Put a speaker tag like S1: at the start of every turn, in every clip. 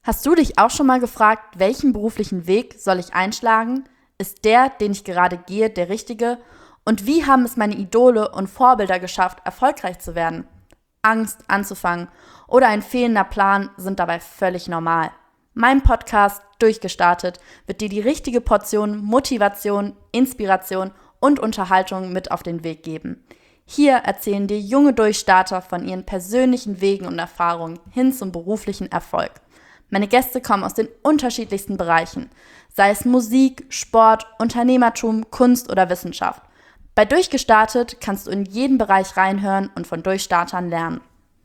S1: Hast du dich auch schon mal gefragt, welchen beruflichen Weg soll ich einschlagen? Ist der, den ich gerade gehe, der richtige? Und wie haben es meine Idole und Vorbilder geschafft, erfolgreich zu werden? Angst anzufangen oder ein fehlender Plan sind dabei völlig normal. Mein Podcast Durchgestartet wird dir die richtige Portion Motivation, Inspiration und Unterhaltung mit auf den Weg geben. Hier erzählen dir junge Durchstarter von ihren persönlichen Wegen und Erfahrungen hin zum beruflichen Erfolg. Meine Gäste kommen aus den unterschiedlichsten Bereichen, sei es Musik, Sport, Unternehmertum, Kunst oder Wissenschaft. Bei Durchgestartet kannst du in jeden Bereich reinhören und von Durchstartern lernen.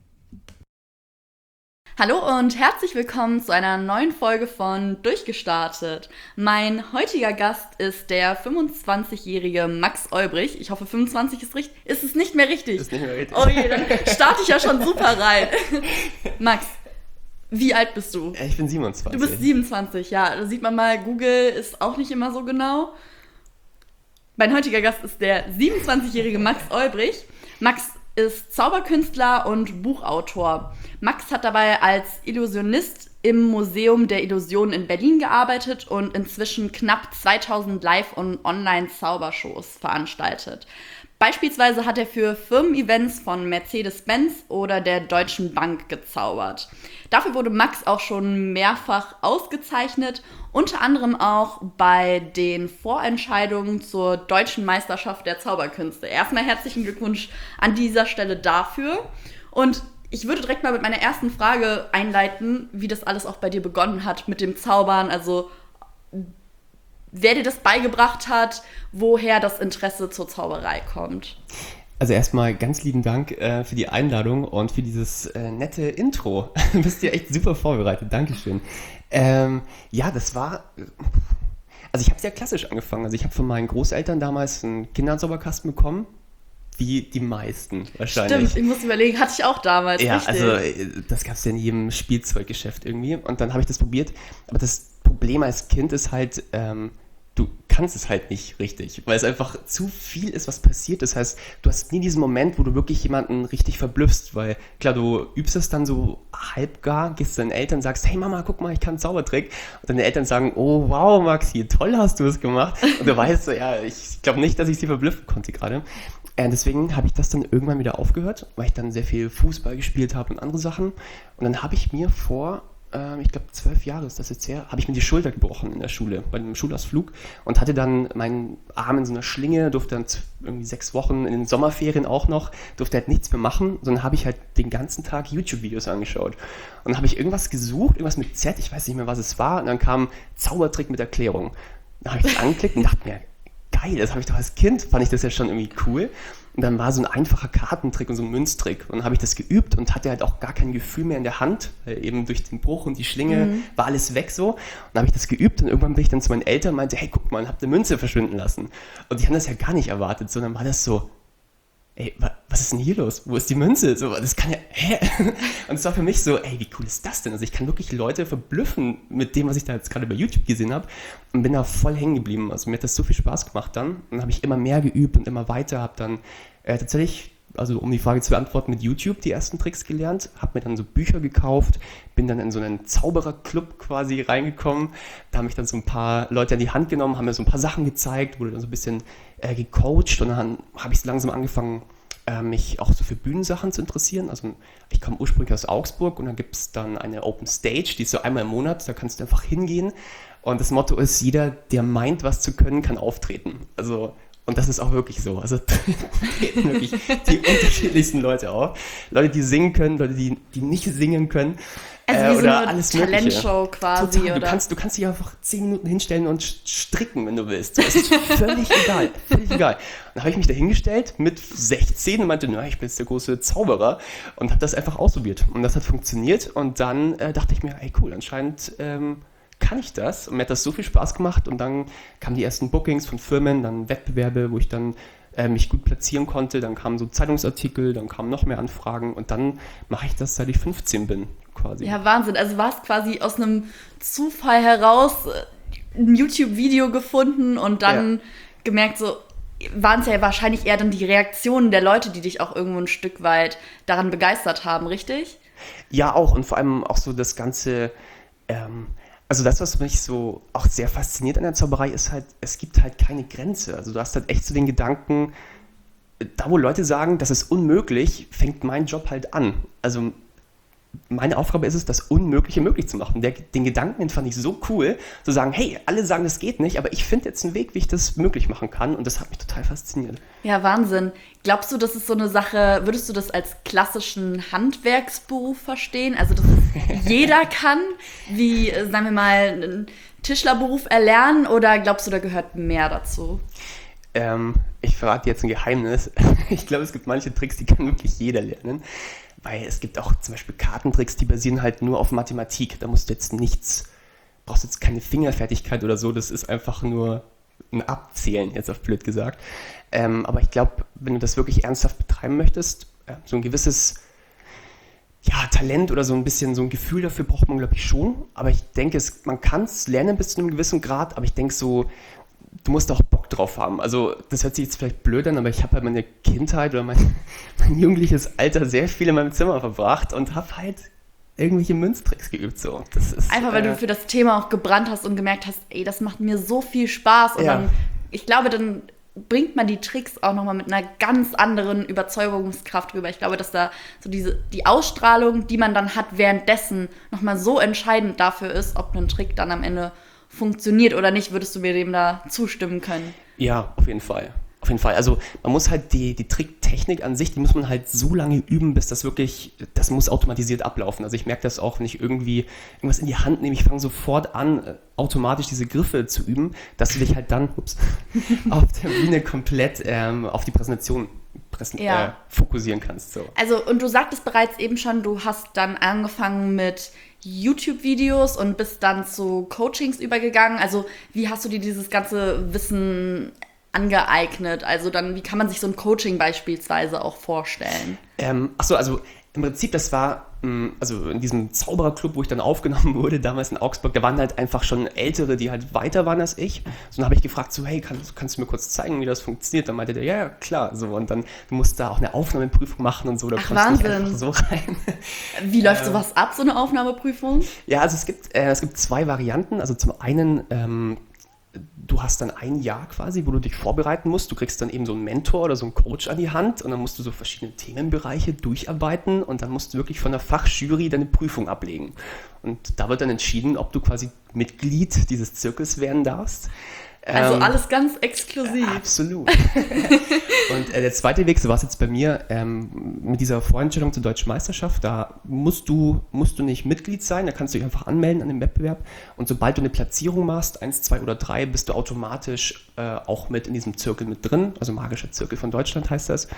S1: Hallo und herzlich willkommen zu einer neuen Folge von Durchgestartet. Mein heutiger Gast ist der 25-jährige Max Olbrich. Ich hoffe, 25 ist richtig. Ist es nicht mehr richtig?
S2: Ist nicht mehr richtig.
S1: Oh je, dann starte ich ja schon super rein. Max, wie alt bist du?
S2: Ich bin 27.
S1: Du bist 27, ja. Da sieht man mal, Google ist auch nicht immer so genau. Mein heutiger Gast ist der 27-jährige Max Olbrich. Max ist Zauberkünstler und Buchautor. Max hat dabei als Illusionist im Museum der Illusionen in Berlin gearbeitet und inzwischen knapp 2000 Live- und Online-Zaubershows veranstaltet. Beispielsweise hat er für Firmen-Events von Mercedes-Benz oder der Deutschen Bank gezaubert. Dafür wurde Max auch schon mehrfach ausgezeichnet, unter anderem auch bei den Vorentscheidungen zur Deutschen Meisterschaft der Zauberkünste. Erstmal herzlichen Glückwunsch an dieser Stelle dafür. Und ich würde direkt mal mit meiner ersten Frage einleiten, wie das alles auch bei dir begonnen hat mit dem Zaubern, also wer dir das beigebracht hat, woher das Interesse zur Zauberei kommt.
S2: Also erstmal ganz lieben Dank für die Einladung und für dieses nette Intro. Du bist ja echt super vorbereitet. Dankeschön. Ja, das war... Also ich habe sehr klassisch angefangen. Also ich habe von meinen Großeltern damals einen Kinderzauberkasten bekommen. Wie die meisten wahrscheinlich.
S1: Stimmt, ich muss überlegen, hatte ich auch damals,
S2: ja,
S1: richtig.
S2: Also das gab es ja in jedem Spielzeuggeschäft irgendwie. Und dann habe ich das probiert. Aber das Problem als Kind ist halt... du kannst es halt nicht richtig, weil es einfach zu viel ist, was passiert. Das heißt, du hast nie diesen Moment, wo du wirklich jemanden richtig verblüffst, weil klar, du übst es dann so halbgar, gehst zu deinen Eltern, sagst, hey Mama, guck mal, ich kann einen Zaubertrick. Und deine Eltern sagen, oh wow, Maxi, toll hast du es gemacht. Und du weißt so, ja, ich glaube nicht, dass ich sie verblüffen konnte gerade. Deswegen habe ich das dann irgendwann wieder aufgehört, weil ich dann sehr viel Fußball gespielt habe und andere Sachen. Und dann habe ich mir ich glaube 12 Jahre ist das jetzt her, habe ich mir die Schulter gebrochen in der Schule, bei einem Schulausflug und hatte dann meinen Arm in so einer Schlinge, durfte dann irgendwie 6 Wochen in den Sommerferien auch noch, durfte halt nichts mehr machen, sondern habe ich halt den ganzen Tag YouTube-Videos angeschaut. Und dann habe ich irgendwas gesucht, irgendwas mit Z, ich weiß nicht mehr, was es war, und dann kam Zaubertrick mit Erklärung. Dann habe ich das angeklickt und dachte mir, geil, das habe ich doch als Kind, fand ich das ja schon irgendwie cool. Und dann war so ein einfacher Kartentrick und so ein Münztrick. Und dann habe ich das geübt und hatte halt auch gar kein Gefühl mehr in der Hand, weil eben durch den Bruch und die Schlinge war alles weg so. Und dann habe ich das geübt und irgendwann bin ich dann zu meinen Eltern und meinte, hey, guck mal, ich habe eine Münze verschwinden lassen. Und die haben das ja gar nicht erwartet, sondern war das so, ey, was ist denn hier los? Wo ist die Münze? So, das kann ja, hä? Und es war für mich so, ey, wie cool ist das denn? Also ich kann wirklich Leute verblüffen mit dem, was ich da jetzt gerade bei YouTube gesehen habe und bin da voll hängen geblieben. Also mir hat das so viel Spaß gemacht dann. Und dann habe ich immer mehr geübt und immer weiter, habe dann tatsächlich, also um die Frage zu beantworten, mit YouTube die ersten Tricks gelernt, habe mir dann so Bücher gekauft, bin dann in so einen Zaubererclub quasi reingekommen, da haben mich dann so ein paar Leute an die Hand genommen, haben mir so ein paar Sachen gezeigt, wurde dann so ein bisschen gecoacht und dann habe ich langsam angefangen, mich auch so für Bühnensachen zu interessieren. Also ich komme ursprünglich aus Augsburg und da gibt es dann eine Open Stage, die ist so einmal im Monat, da kannst du einfach hingehen und das Motto ist, jeder, der meint, was zu können, kann auftreten. Also und das ist auch wirklich so. Also treten wirklich die unterschiedlichsten Leute auf. Leute, die singen können, Leute, die nicht singen können.
S1: Also wie so
S2: oder
S1: eine
S2: alles
S1: Talentshow quasi.
S2: Total.
S1: Oder?
S2: Du kannst dich einfach 10 Minuten hinstellen und stricken, wenn du willst. Das ist völlig egal. Völlig egal. Und dann habe ich mich da hingestellt mit 16 und meinte, na, ich bin jetzt der große Zauberer. Und habe das einfach ausprobiert. Und das hat funktioniert. Und dann dachte ich mir, ey cool, anscheinend kann ich das? Und mir hat das so viel Spaß gemacht und dann kamen die ersten Bookings von Firmen, dann Wettbewerbe, wo ich dann mich gut platzieren konnte, dann kamen so Zeitungsartikel, dann kamen noch mehr Anfragen und dann mache ich das, seit ich 15 bin, quasi.
S1: Ja, Wahnsinn. Also war es quasi aus einem Zufall heraus ein YouTube-Video gefunden und dann gemerkt, so waren es ja wahrscheinlich eher dann die Reaktionen der Leute, die dich auch irgendwo ein Stück weit daran begeistert haben, richtig?
S2: Ja, auch und vor allem auch so das ganze Also das, was mich so auch sehr fasziniert an der Zauberei, ist halt, es gibt halt keine Grenze. Also du hast halt echt so den Gedanken, da wo Leute sagen, das ist unmöglich, fängt mein Job halt an. Also meine Aufgabe ist es, das Unmögliche möglich zu machen. Den Gedanken, den fand ich so cool, zu sagen, hey, alle sagen, das geht nicht, aber ich finde jetzt einen Weg, wie ich das möglich machen kann, und das hat mich total fasziniert.
S1: Ja, Wahnsinn. Glaubst du, das ist so eine Sache, würdest du das als klassischen Handwerksberuf verstehen? Also, dass es jeder kann, wie, sagen wir mal, einen Tischlerberuf erlernen, oder glaubst du, da gehört mehr dazu?
S2: Ich verrate jetzt ein Geheimnis. Ich glaube, es gibt manche Tricks, die kann wirklich jeder lernen. Weil es gibt auch zum Beispiel Kartentricks, die basieren halt nur auf Mathematik. Da musst du jetzt brauchst jetzt keine Fingerfertigkeit oder so. Das ist einfach nur ein Abzählen, jetzt auf blöd gesagt. Aber ich glaube, wenn du das wirklich ernsthaft betreiben möchtest, so ein gewisses Talent oder so ein bisschen so ein Gefühl dafür braucht man, glaube ich, schon. Aber ich denke, man kann es lernen bis zu einem gewissen Grad. Aber ich denke so, du musst auch Bock drauf haben. Also das hört sich jetzt vielleicht blöd an, aber ich habe halt meine Kindheit oder mein jugendliches Alter sehr viel in meinem Zimmer verbracht und habe halt irgendwelche Münztricks geübt. So. Das ist,
S1: einfach, weil du für das Thema auch gebrannt hast und gemerkt hast, ey, das macht mir so viel Spaß. Und dann, ich glaube, dann bringt man die Tricks auch nochmal mit einer ganz anderen Überzeugungskraft rüber. Ich glaube, dass da so die Ausstrahlung, die man dann hat währenddessen, nochmal so entscheidend dafür ist, ob ein Trick dann am Ende funktioniert oder nicht. Würdest du mir dem da zustimmen können?
S2: Ja, auf jeden Fall. Auf jeden Fall. Also man muss halt die Tricktechnik an sich, die muss man halt so lange üben, bis das muss automatisiert ablaufen. Also ich merke das auch, wenn ich irgendwas in die Hand nehme, ich fange sofort an, automatisch diese Griffe zu üben, dass du dich halt dann auf der Bühne komplett auf die Präsentation fokussieren kannst. So.
S1: Also, und du sagtest bereits eben schon, du hast dann angefangen mit YouTube-Videos und bist dann zu Coachings übergegangen. Also, wie hast du dir dieses ganze Wissen angeeignet? Also dann, wie kann man sich so ein Coaching beispielsweise auch vorstellen?
S2: Also im Prinzip, das war, also in diesem Zaubererclub, wo ich dann aufgenommen wurde, damals in Augsburg, da waren halt einfach schon Ältere, die halt weiter waren als ich. So, dann habe ich gefragt, so, hey, kannst du mir kurz zeigen, wie das funktioniert? Dann meinte der, ja, klar. So, und dann, du musst da auch eine Aufnahmeprüfung machen und so. Da kommst du nicht einfach so rein.
S1: Wie läuft sowas ab, so eine Aufnahmeprüfung?
S2: Ja, also es gibt zwei Varianten. Also zum einen, du hast dann ein Jahr quasi, wo du dich vorbereiten musst. Du kriegst dann eben so einen Mentor oder so einen Coach an die Hand und dann musst du so verschiedene Themenbereiche durcharbeiten und dann musst du wirklich von der Fachjury deine Prüfung ablegen. Und da wird dann entschieden, ob du quasi Mitglied dieses Zirkels werden darfst.
S1: Also alles ganz exklusiv.
S2: Absolut. Und der zweite Weg, so war es jetzt bei mir, mit dieser Vorentscheidung zur Deutschen Meisterschaft, da musst du nicht Mitglied sein, da kannst du dich einfach anmelden an dem Wettbewerb und sobald du eine Platzierung machst, 1, 2 oder 3, bist du automatisch auch mit in diesem Zirkel mit drin, also magischer Zirkel von Deutschland heißt das.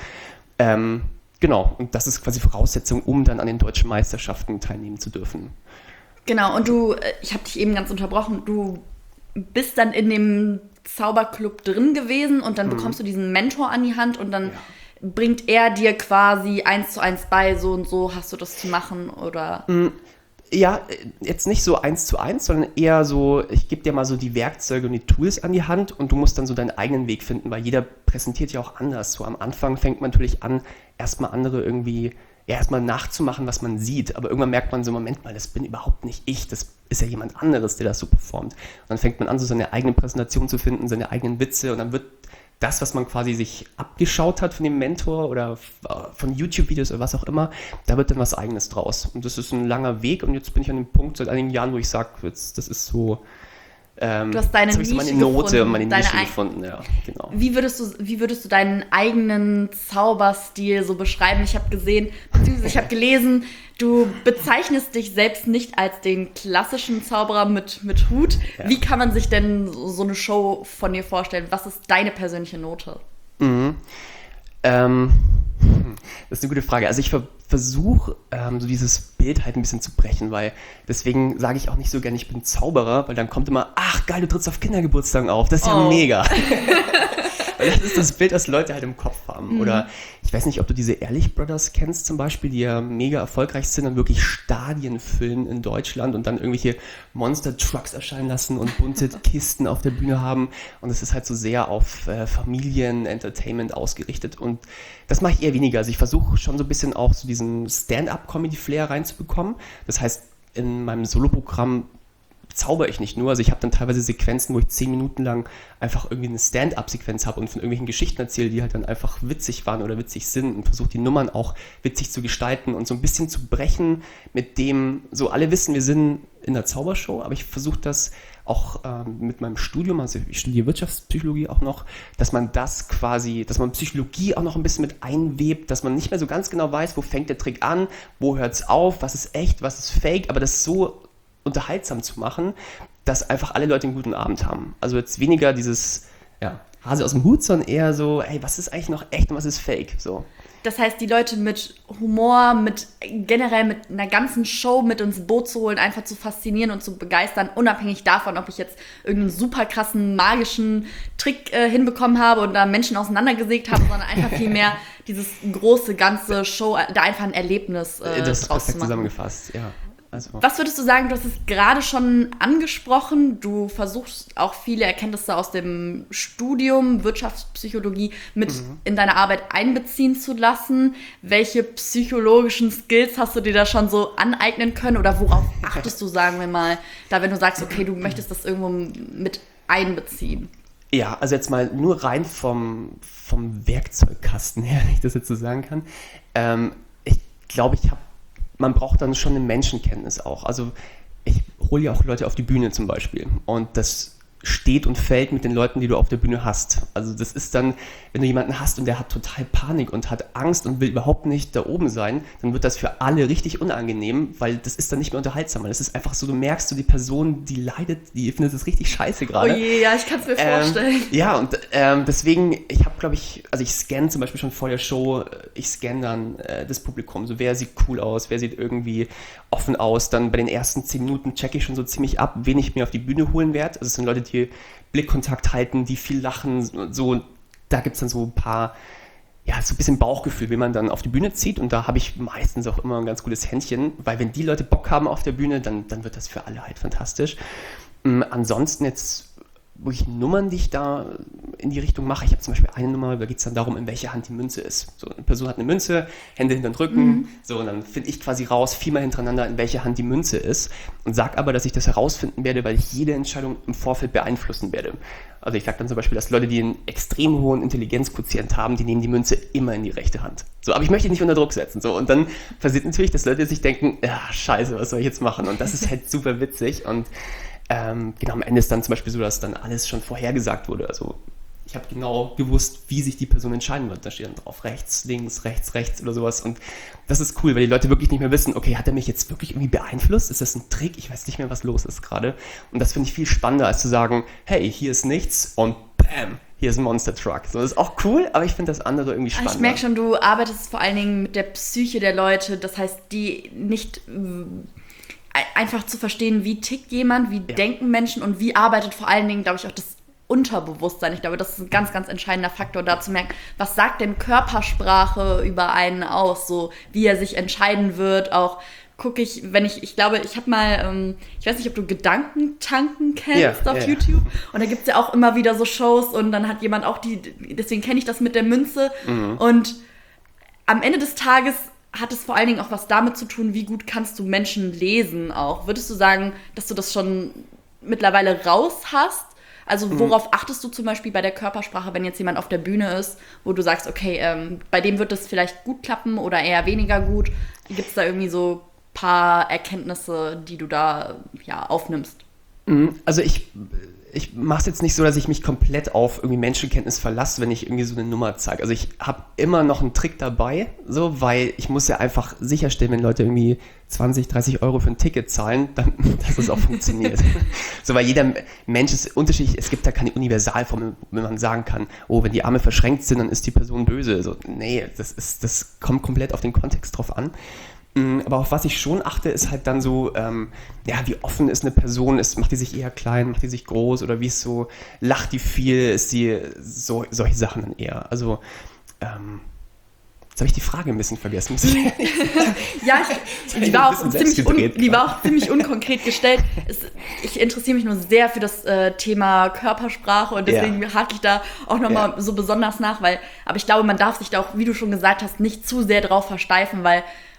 S2: Genau, und das ist quasi Voraussetzung, um dann an den Deutschen Meisterschaften teilnehmen zu dürfen.
S1: Genau, und ich habe dich eben ganz unterbrochen, du bist dann in dem Zauberclub drin gewesen und dann bekommst du diesen Mentor an die Hand und dann bringt er dir quasi 1:1 bei, so und so hast du das zu machen, oder?
S2: Ja, jetzt nicht so 1:1, sondern eher so, ich gebe dir mal so die Werkzeuge und die Tools an die Hand und du musst dann so deinen eigenen Weg finden, weil jeder präsentiert ja auch anders. So am Anfang fängt man natürlich an, erstmal andere irgendwie, erstmal nachzumachen, was man sieht, aber irgendwann merkt man so, Moment mal, das bin überhaupt nicht ich, das ist ja jemand anderes, der das so performt. Und dann fängt man an, so seine eigene Präsentation zu finden, seine eigenen Witze und dann wird das, was man quasi sich abgeschaut hat von dem Mentor oder von YouTube-Videos oder was auch immer, da wird dann was Eigenes draus. Und das ist ein langer Weg und jetzt bin ich an dem Punkt seit einigen Jahren, wo ich sage, das ist so,
S1: du hast deine Nische
S2: meine Note
S1: gefunden,
S2: und meine Nische gefunden, ja, genau.
S1: Wie würdest du deinen eigenen Zauberstil so beschreiben? Ich habe gesehen, beziehungsweise ich habe gelesen, du bezeichnest dich selbst nicht als den klassischen Zauberer mit Hut. Ja. Wie kann man sich denn so eine Show von dir vorstellen? Was ist deine persönliche Note?
S2: Das ist eine gute Frage. Also ich versuche, so dieses Bild halt ein bisschen zu brechen, weil deswegen sage ich auch nicht so gerne, ich bin Zauberer, weil dann kommt immer, ach geil, du trittst auf Kindergeburtstagen auf, das ist ja mega. Weil das ist das Bild, das Leute halt im Kopf haben. Oder ich weiß nicht, ob du diese Ehrlich Brothers kennst zum Beispiel, die ja mega erfolgreich sind und wirklich Stadien füllen in Deutschland und dann irgendwelche Monster-Trucks erscheinen lassen und bunte Kisten auf der Bühne haben. Und es ist halt so sehr auf Familien-Entertainment ausgerichtet. Und das mache ich eher weniger. Also ich versuche schon so ein bisschen auch so diesen Stand-up-Comedy-Flair reinzubekommen. Das heißt, in meinem Soloprogramm zauber ich nicht nur. Also ich habe dann teilweise Sequenzen, wo ich 10 Minuten lang einfach irgendwie eine Stand-up-Sequenz habe und von irgendwelchen Geschichten erzähle, die halt dann einfach witzig waren oder witzig sind und versuche die Nummern auch witzig zu gestalten und so ein bisschen zu brechen mit dem, so alle wissen, wir sind in der Zaubershow, aber ich versuche das auch mit meinem Studium, also ich studiere Wirtschaftspsychologie auch noch, dass man das quasi, dass man Psychologie auch noch ein bisschen mit einwebt, dass man nicht mehr so ganz genau weiß, wo fängt der Trick an, wo hört es auf, was ist echt, was ist fake, aber das so unterhaltsam zu machen, dass einfach alle Leute einen guten Abend haben. Also jetzt weniger dieses, ja, Hase aus dem Hut, sondern eher so, ey, was ist eigentlich noch echt und was ist fake, so.
S1: Das heißt, die Leute mit Humor, generell mit einer ganzen Show mit ins Boot zu holen, einfach zu faszinieren und zu begeistern, unabhängig davon, ob ich jetzt irgendeinen super krassen, magischen Trick hinbekommen habe und da Menschen auseinandergesägt habe, sondern einfach viel mehr dieses große, ganze Show, da einfach ein Erlebnis
S2: das ist
S1: draus zu
S2: perfekt
S1: machen.
S2: zusammengefasst, ja. Also.
S1: Was würdest du sagen, du hast es gerade schon angesprochen, du versuchst auch viele Erkenntnisse aus dem Studium Wirtschaftspsychologie mit in deine Arbeit einbeziehen zu lassen. Welche psychologischen Skills hast du dir da schon so aneignen können oder worauf achtest du, sagen wir mal, da wenn du sagst, okay, du möchtest das irgendwo mit einbeziehen?
S2: Ja, also jetzt mal nur rein vom Werkzeugkasten her, wenn ich das jetzt so sagen kann. Ich glaube, man braucht dann schon eine Menschenkenntnis auch. Also ich hole ja auch Leute auf die Bühne zum Beispiel und das steht und fällt mit den Leuten, die du auf der Bühne hast. Also das ist dann, wenn du jemanden hast und der hat total Panik und hat Angst und will überhaupt nicht da oben sein, dann wird das für alle richtig unangenehm, weil das ist dann nicht mehr unterhaltsam. Das ist einfach so, du merkst so, die Person, die leidet, die findet das richtig scheiße gerade.
S1: Oh je, ja, ich kann es mir vorstellen.
S2: Ja, und deswegen, ich habe, glaube ich, also ich scanne zum Beispiel schon vor der Show, ich scanne dann das Publikum, so wer sieht cool aus, wer sieht irgendwie offen aus. Dann bei den ersten 10 Minuten checke ich schon so ziemlich ab, wen ich mir auf die Bühne holen werde. Also es sind Leute, die Blickkontakt halten, die viel lachen, so, da gibt es dann so ein paar, ja, so ein bisschen Bauchgefühl, wie man dann auf die Bühne zieht und da habe ich meistens auch immer ein ganz gutes Händchen, weil wenn die Leute Bock haben auf der Bühne, dann wird das für alle halt fantastisch. Ansonsten jetzt, wo ich Nummern, die ich da in die Richtung mache, ich habe zum Beispiel eine Nummer, da geht es dann darum, in welcher Hand die Münze ist. So, eine Person hat eine Münze, Hände hinter den Rücken, so, und dann finde ich quasi raus, viermal hintereinander, in welcher Hand die Münze ist und sage aber, dass ich das herausfinden werde, weil ich jede Entscheidung im Vorfeld beeinflussen werde. Also ich sage dann zum Beispiel, dass Leute, die einen extrem hohen Intelligenzquotient haben, die nehmen die Münze immer in die rechte Hand. So, aber ich möchte nicht unter Druck setzen. So, und dann passiert natürlich, dass Leute sich denken, ja, scheiße, was soll ich jetzt machen? Und das ist halt super witzig und genau, am Ende ist dann zum Beispiel so, dass dann alles schon vorhergesagt wurde. Also ich habe genau gewusst, wie sich die Person entscheiden wird. Da steht dann drauf rechts, links, rechts oder sowas. Und das ist cool, weil die Leute wirklich nicht mehr wissen, okay, hat er mich jetzt wirklich irgendwie beeinflusst? Ist das ein Trick? Ich weiß nicht mehr, was los ist gerade. Und das finde ich viel spannender, als zu sagen, hey, hier ist nichts und bam, hier ist ein Monster Truck. So, das ist auch cool, aber ich finde das andere irgendwie spannender.
S1: Ich merke schon, du arbeitest vor allen Dingen mit der Psyche der Leute. Das heißt, die nicht einfach zu verstehen, wie tickt jemand, wie denken Menschen und wie arbeitet vor allen Dingen, glaube ich, auch das Unterbewusstsein. Ich glaube, das ist ein ganz, ganz entscheidender Faktor, da zu merken, was sagt denn Körpersprache über einen aus, so wie er sich entscheiden wird, auch gucke ich, wenn ich glaube, ich habe mal, ich weiß nicht, ob du Gedankentanken kennst auf YouTube. Und da gibt es ja auch immer wieder so Shows und dann hat jemand auch deswegen kenne ich das mit der Münze. Und am Ende des Tages hat es vor allen Dingen auch was damit zu tun, wie gut kannst du Menschen lesen auch. Würdest du sagen, dass du das schon mittlerweile raus hast? Also worauf achtest du zum Beispiel bei der Körpersprache, wenn jetzt jemand auf der Bühne ist, wo du sagst, okay, bei dem wird es vielleicht gut klappen oder eher weniger gut? Gibt es da irgendwie so ein paar Erkenntnisse, die du da aufnimmst?
S2: Also ich mache es jetzt nicht so, dass ich mich komplett auf irgendwie Menschenkenntnis verlasse, wenn ich irgendwie so eine Nummer zeige. Also ich habe immer noch einen Trick dabei, so, weil ich muss ja einfach sicherstellen, wenn Leute irgendwie 20, 30 Euro für ein Ticket zahlen, dass das auch funktioniert. So, weil jeder Mensch ist unterschiedlich. Es gibt da keine Universalformel, wenn man sagen kann, oh, wenn die Arme verschränkt sind, dann ist die Person böse. So, nee, das kommt komplett auf den Kontext drauf an. Aber auf was ich schon achte, ist halt dann so, wie offen ist eine Person, macht die sich eher klein, macht die sich groß oder wie ist so, lacht die viel, ist die, solche Sachen dann eher. Also, jetzt habe ich die Frage ein bisschen vergessen.
S1: Ja, die war auch ziemlich unkonkret gestellt. Ich interessiere mich nur sehr für das Thema Körpersprache und deswegen hake ich da auch nochmal so besonders nach, aber ich glaube, man darf sich da auch, wie du schon gesagt hast, nicht zu sehr drauf versteifen, weil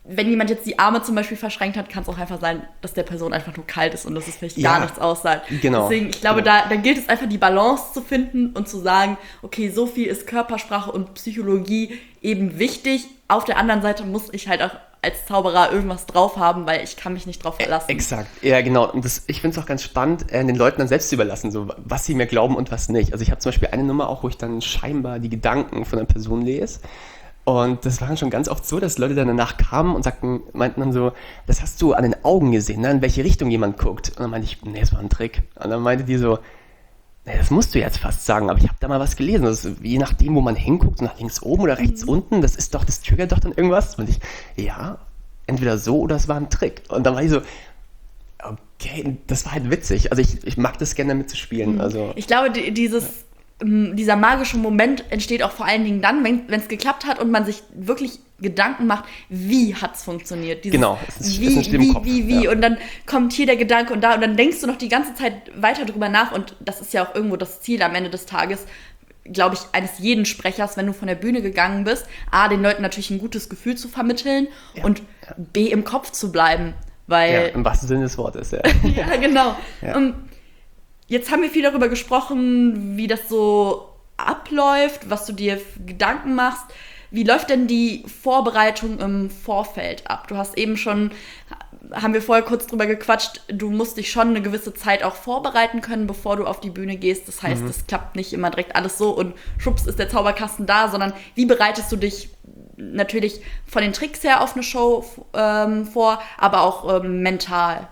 S1: wenn jemand jetzt die Arme zum Beispiel verschränkt hat, kann es auch einfach sein, dass der Person einfach nur kalt ist und dass es vielleicht gar nichts aussagt.
S2: Genau.
S1: Deswegen, ich glaube, da gilt es einfach, die Balance zu finden und zu sagen, okay, so viel ist Körpersprache und Psychologie eben wichtig. Auf der anderen Seite muss ich halt auch als Zauberer irgendwas drauf haben, weil ich kann mich nicht drauf verlassen.
S2: Exakt, ja genau. Und ich finde es auch ganz spannend, den Leuten dann selbst zu überlassen, so was sie mir glauben und was nicht. Also ich habe zum Beispiel eine Nummer auch, wo ich dann scheinbar die Gedanken von einer Person lese. Und das war dann schon ganz oft so, dass Leute dann danach kamen und meinten dann so, das hast du an den Augen gesehen, ne? In welche Richtung jemand guckt. Und dann meinte ich, nee, das war ein Trick. Und dann meinte die so, nee, das musst du jetzt fast sagen, aber ich habe da mal was gelesen. Das ist, je nachdem, wo man hinguckt, nach links oben oder rechts unten, das triggert doch dann irgendwas. Und ich, ja, entweder so oder es war ein Trick. Und dann war ich so, okay, das war halt witzig. Also ich mag das gerne damit zu spielen. Also,
S1: ich glaube, dieser magische Moment entsteht auch vor allen Dingen dann, wenn es geklappt hat und man sich wirklich Gedanken macht, wie hat es funktioniert.
S2: Genau, es ist im Kopf.
S1: Wie. Ja. Und dann kommt hier der Gedanke und dann denkst du noch die ganze Zeit weiter drüber nach und das ist ja auch irgendwo das Ziel am Ende des Tages, glaube ich, eines jeden Sprechers, wenn du von der Bühne gegangen bist, A, den Leuten natürlich ein gutes Gefühl zu vermitteln und B, im Kopf zu bleiben. Weil,
S2: ja, im wahrsten Sinne des Wortes, ja.
S1: Ja, genau.
S2: Ja.
S1: Jetzt haben wir viel darüber gesprochen, wie das so abläuft, was du dir Gedanken machst. Wie läuft denn die Vorbereitung im Vorfeld ab? Du hast eben schon, haben wir vorher kurz drüber gequatscht, du musst dich schon eine gewisse Zeit auch vorbereiten können, bevor du auf die Bühne gehst. Das heißt, es klappt nicht immer direkt alles so und schwupps ist der Zauberkasten da, sondern wie bereitest du dich natürlich von den Tricks her auf eine Show vor, aber auch mental?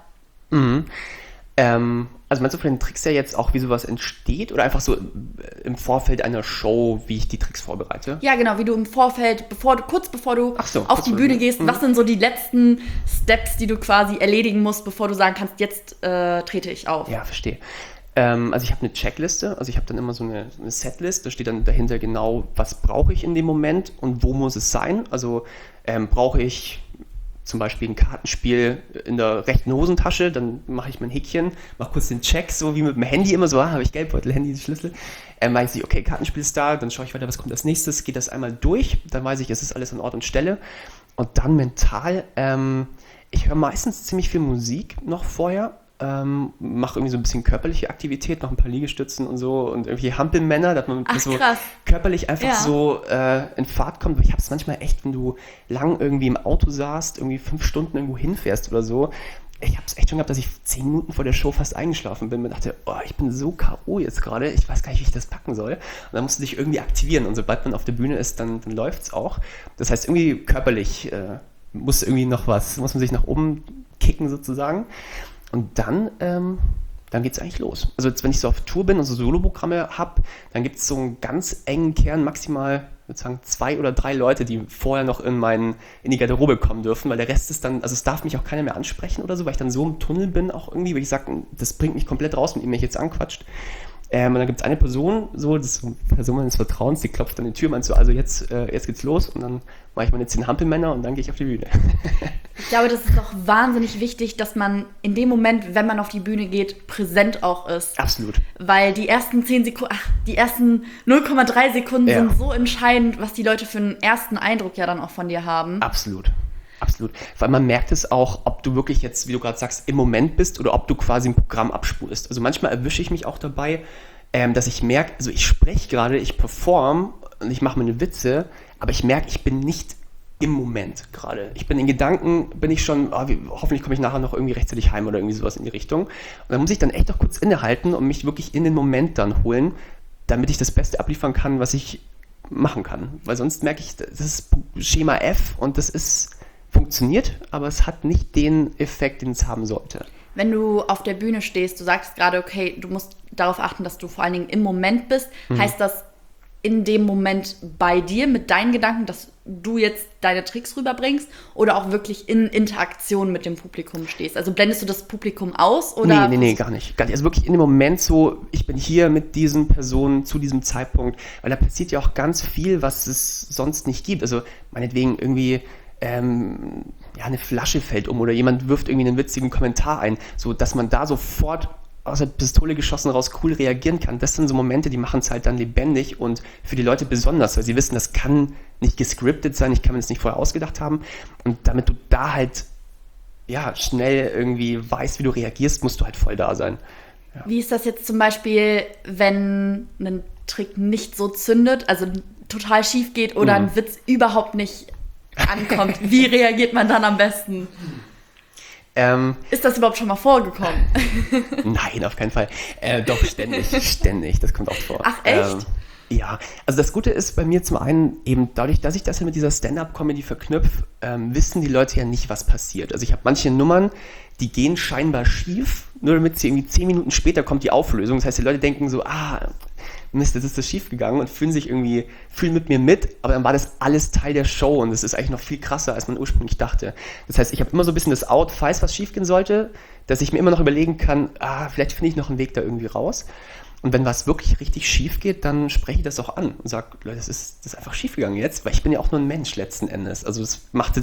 S2: Also meinst du von den Tricks ja jetzt auch, wie sowas entsteht oder einfach so im Vorfeld einer Show, wie ich die Tricks vorbereite?
S1: Ja, genau, wie du im Vorfeld, kurz bevor du auf die Bühne gehst, was sind so die letzten Steps, die du quasi erledigen musst, bevor du sagen kannst, jetzt trete ich auf?
S2: Ja, verstehe. Also ich habe eine Checkliste, also ich habe dann immer so eine Setlist, da steht dann dahinter genau, was brauche ich in dem Moment und wo muss es sein. Also brauche ich zum Beispiel ein Kartenspiel in der rechten Hosentasche, dann mache ich mein Häkchen, mache kurz den Check, so wie mit dem Handy immer so, habe ich Geldbeutel, Handy, Schlüssel. Weiß ich, okay, Kartenspiel ist da, dann schaue ich weiter, was kommt als nächstes, geht das einmal durch, dann weiß ich, es ist alles an Ort und Stelle. Und dann mental, ich höre meistens ziemlich viel Musik noch vorher, mache irgendwie so ein bisschen körperliche Aktivität, noch ein paar Liegestützen und so und irgendwie Hampelmänner, dass man so körperlich einfach so in Fahrt kommt. Ich habe es manchmal echt, wenn du lang irgendwie im Auto saßt, irgendwie 5 Stunden irgendwo hinfährst oder so. Ich habe es echt schon gehabt, dass ich 10 Minuten vor der Show fast eingeschlafen bin und dachte, oh, ich bin so K.O. jetzt gerade, ich weiß gar nicht, wie ich das packen soll. Und dann musst du dich irgendwie aktivieren und sobald man auf der Bühne ist, dann läuft es auch. Das heißt, irgendwie körperlich muss man sich nach oben kicken sozusagen. Und dann geht es eigentlich los. Also jetzt, wenn ich so auf Tour bin und so Soloprogramme habe, dann gibt es so einen ganz engen Kern, maximal, ich würde sagen, 2 oder 3 Leute, die vorher noch in die Garderobe kommen dürfen, weil der Rest ist dann, also es darf mich auch keiner mehr ansprechen oder so, weil ich dann so im Tunnel bin auch irgendwie, weil ich sage, das bringt mich komplett raus, mit ihm mich jetzt anquatscht. Und dann gibt es eine Person, so, das ist so eine Person meines Vertrauens, die klopft an die Tür, meint so, also jetzt geht's los und dann mache ich meine 10 Hampelmänner und dann gehe ich auf die Bühne.
S1: Ich glaube, das ist auch wahnsinnig wichtig, dass man in dem Moment, wenn man auf die Bühne geht, präsent auch ist.
S2: Absolut.
S1: Weil die ersten 10 Sekunden, die ersten 0,3 Sekunden sind so entscheidend, was die Leute für einen ersten Eindruck ja dann auch von dir haben.
S2: Absolut. Absolut. Weil man merkt es auch, ob du wirklich jetzt, wie du gerade sagst, im Moment bist oder ob du quasi ein Programm abspulst. Also manchmal erwische ich mich auch dabei, dass ich merke, also ich spreche gerade, ich performe und ich mache meine Witze, aber ich merke, ich bin nicht im Moment gerade. Ich bin in Gedanken, bin ich schon, hoffentlich komme ich nachher noch irgendwie rechtzeitig heim oder irgendwie sowas in die Richtung. Und dann muss ich dann echt noch kurz innehalten und mich wirklich in den Moment dann holen, damit ich das Beste abliefern kann, was ich machen kann. Weil sonst merke ich, das ist Schema F und das funktioniert, aber es hat nicht den Effekt, den es haben sollte.
S1: Wenn du auf der Bühne stehst, du sagst gerade, okay, du musst darauf achten, dass du vor allen Dingen im Moment bist. Heißt das in dem Moment bei dir mit deinen Gedanken, dass du jetzt deine Tricks rüberbringst oder auch wirklich in Interaktion mit dem Publikum stehst? Also blendest du das Publikum aus? Oder
S2: Nee, gar nicht. Also wirklich in dem Moment so, ich bin hier mit diesen Personen zu diesem Zeitpunkt, weil da passiert ja auch ganz viel, was es sonst nicht gibt. Also meinetwegen irgendwie eine Flasche fällt um oder jemand wirft irgendwie einen witzigen Kommentar ein, so dass man da sofort aus der Pistole geschossen raus cool reagieren kann. Das sind so Momente, die machen es halt dann lebendig und für die Leute besonders, weil sie wissen, das kann nicht gescriptet sein, ich kann mir das nicht vorher ausgedacht haben. Und damit du da halt schnell irgendwie weißt, wie du reagierst, musst du halt voll da sein. Ja.
S1: Wie ist das jetzt zum Beispiel, wenn ein Trick nicht so zündet, also total schief geht oder ein Witz überhaupt nicht ankommt? Wie reagiert man dann am besten? Ist das überhaupt schon mal vorgekommen?
S2: Nein, auf keinen Fall. Doch, ständig, das kommt auch vor.
S1: Ach, echt?
S2: Ja, also das Gute ist bei mir zum einen eben dadurch, dass ich das ja mit dieser Stand-Up-Comedy verknüpfe, wissen die Leute ja nicht, was passiert. Also ich habe manche Nummern, die gehen scheinbar schief, nur damit sie irgendwie 10 Minuten später kommt die Auflösung. Das heißt, die Leute denken so, Mist, jetzt ist das schief gegangen und fühlen mit mir mit, aber dann war das alles Teil der Show und das ist eigentlich noch viel krasser, als man ursprünglich dachte. Das heißt, ich habe immer so ein bisschen das Out, falls was schief gehen sollte, dass ich mir immer noch überlegen kann, vielleicht finde ich noch einen Weg da irgendwie raus. Und wenn was wirklich richtig schief geht, dann spreche ich das auch an und sage, Leute, das ist einfach schief gegangen jetzt, weil ich bin ja auch nur ein Mensch letzten Endes. Also das macht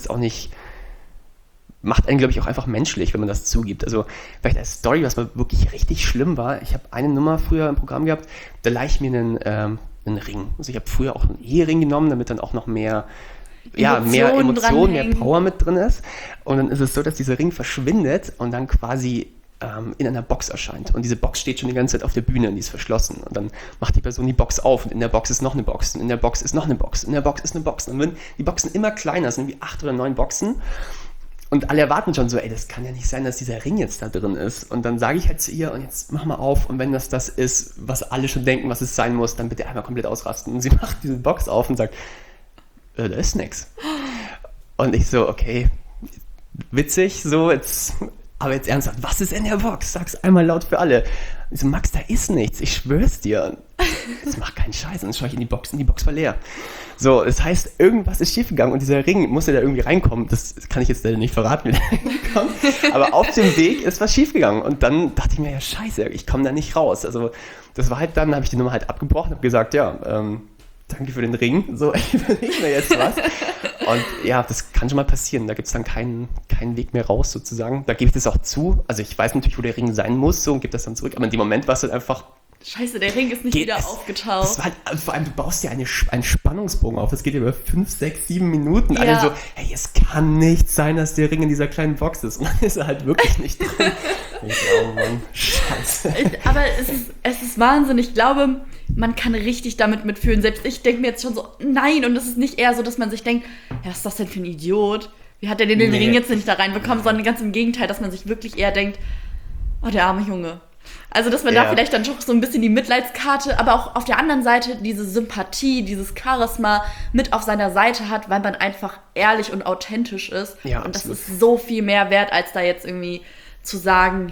S2: einen, glaube ich, auch einfach menschlich, wenn man das zugibt. Also vielleicht als Story, was mal wirklich richtig schlimm war, ich habe eine Nummer früher im Programm gehabt, da leih ich mir einen Ring. Also ich habe früher auch einen Ehering genommen, damit dann auch noch mehr Emotion, mehr Power mit drin ist. Und dann ist es so, dass dieser Ring verschwindet und dann quasi in einer Box erscheint. Und diese Box steht schon die ganze Zeit auf der Bühne und die ist verschlossen. Und dann macht die Person die Box auf und in der Box ist noch eine Box und in der Box ist noch eine Box und in der Box ist eine Box. Und dann werden die Boxen immer kleiner, es sind irgendwie 8 oder 9 Boxen. Und alle erwarten schon so, das kann ja nicht sein, dass dieser Ring jetzt da drin ist. Und dann sage ich halt zu ihr, und jetzt mach mal auf. Und wenn das ist, was alle schon denken, was es sein muss, dann bitte einmal komplett ausrasten. Und sie macht diese Box auf und sagt, da ist nix. Und ich so, okay, witzig, so jetzt... Aber jetzt ernsthaft, was ist in der Box? Sag's einmal laut für alle. Ich so, Max, da ist nichts, ich schwör's dir. Das macht keinen Scheiß. Und dann schaue ich in die Box war leer. So, das heißt, irgendwas ist schiefgegangen und dieser Ring musste da irgendwie reinkommen. Das kann ich jetzt leider nicht verraten, wie der reinkommt. Aber auf dem Weg ist was schiefgegangen. Und dann dachte ich mir, ja scheiße, ich komme da nicht raus. Also das war halt dann, habe ich die Nummer halt abgebrochen, habe gesagt, danke für den Ring. So, ich überlege mir jetzt was. Und ja, das kann schon mal passieren. Da gibt es dann keinen Weg mehr raus sozusagen. Da gebe ich das auch zu. Also ich weiß natürlich, wo der Ring sein muss so, und gebe das dann zurück. Aber in dem Moment war es halt einfach...
S1: Scheiße, der Ring ist nicht wieder aufgetaucht.
S2: Das war halt, vor allem, du baust ja einen Spannungsbogen auf. Das geht über 5, 6, 7 Minuten. Alle so, hey, es kann nicht sein, dass der Ring in dieser kleinen Box ist. Und dann ist er halt wirklich nicht drin. Oh Mann, scheiße.
S1: Aber es ist Wahnsinn. Ich glaube, man kann richtig damit mitfühlen. Selbst ich denke mir jetzt schon so, nein. Und es ist nicht eher so, dass man sich denkt, was ist das denn für ein Idiot? Wie hat der den Ring jetzt nicht da reinbekommen? Sondern ganz im Gegenteil, dass man sich wirklich eher denkt, oh, der arme Junge. Also, dass man da vielleicht dann schon so ein bisschen die Mitleidskarte, aber auch auf der anderen Seite diese Sympathie, dieses Charisma mit auf seiner Seite hat, weil man einfach ehrlich und authentisch ist. Ja, und absolut. Das ist so viel mehr wert, als da jetzt irgendwie zu sagen,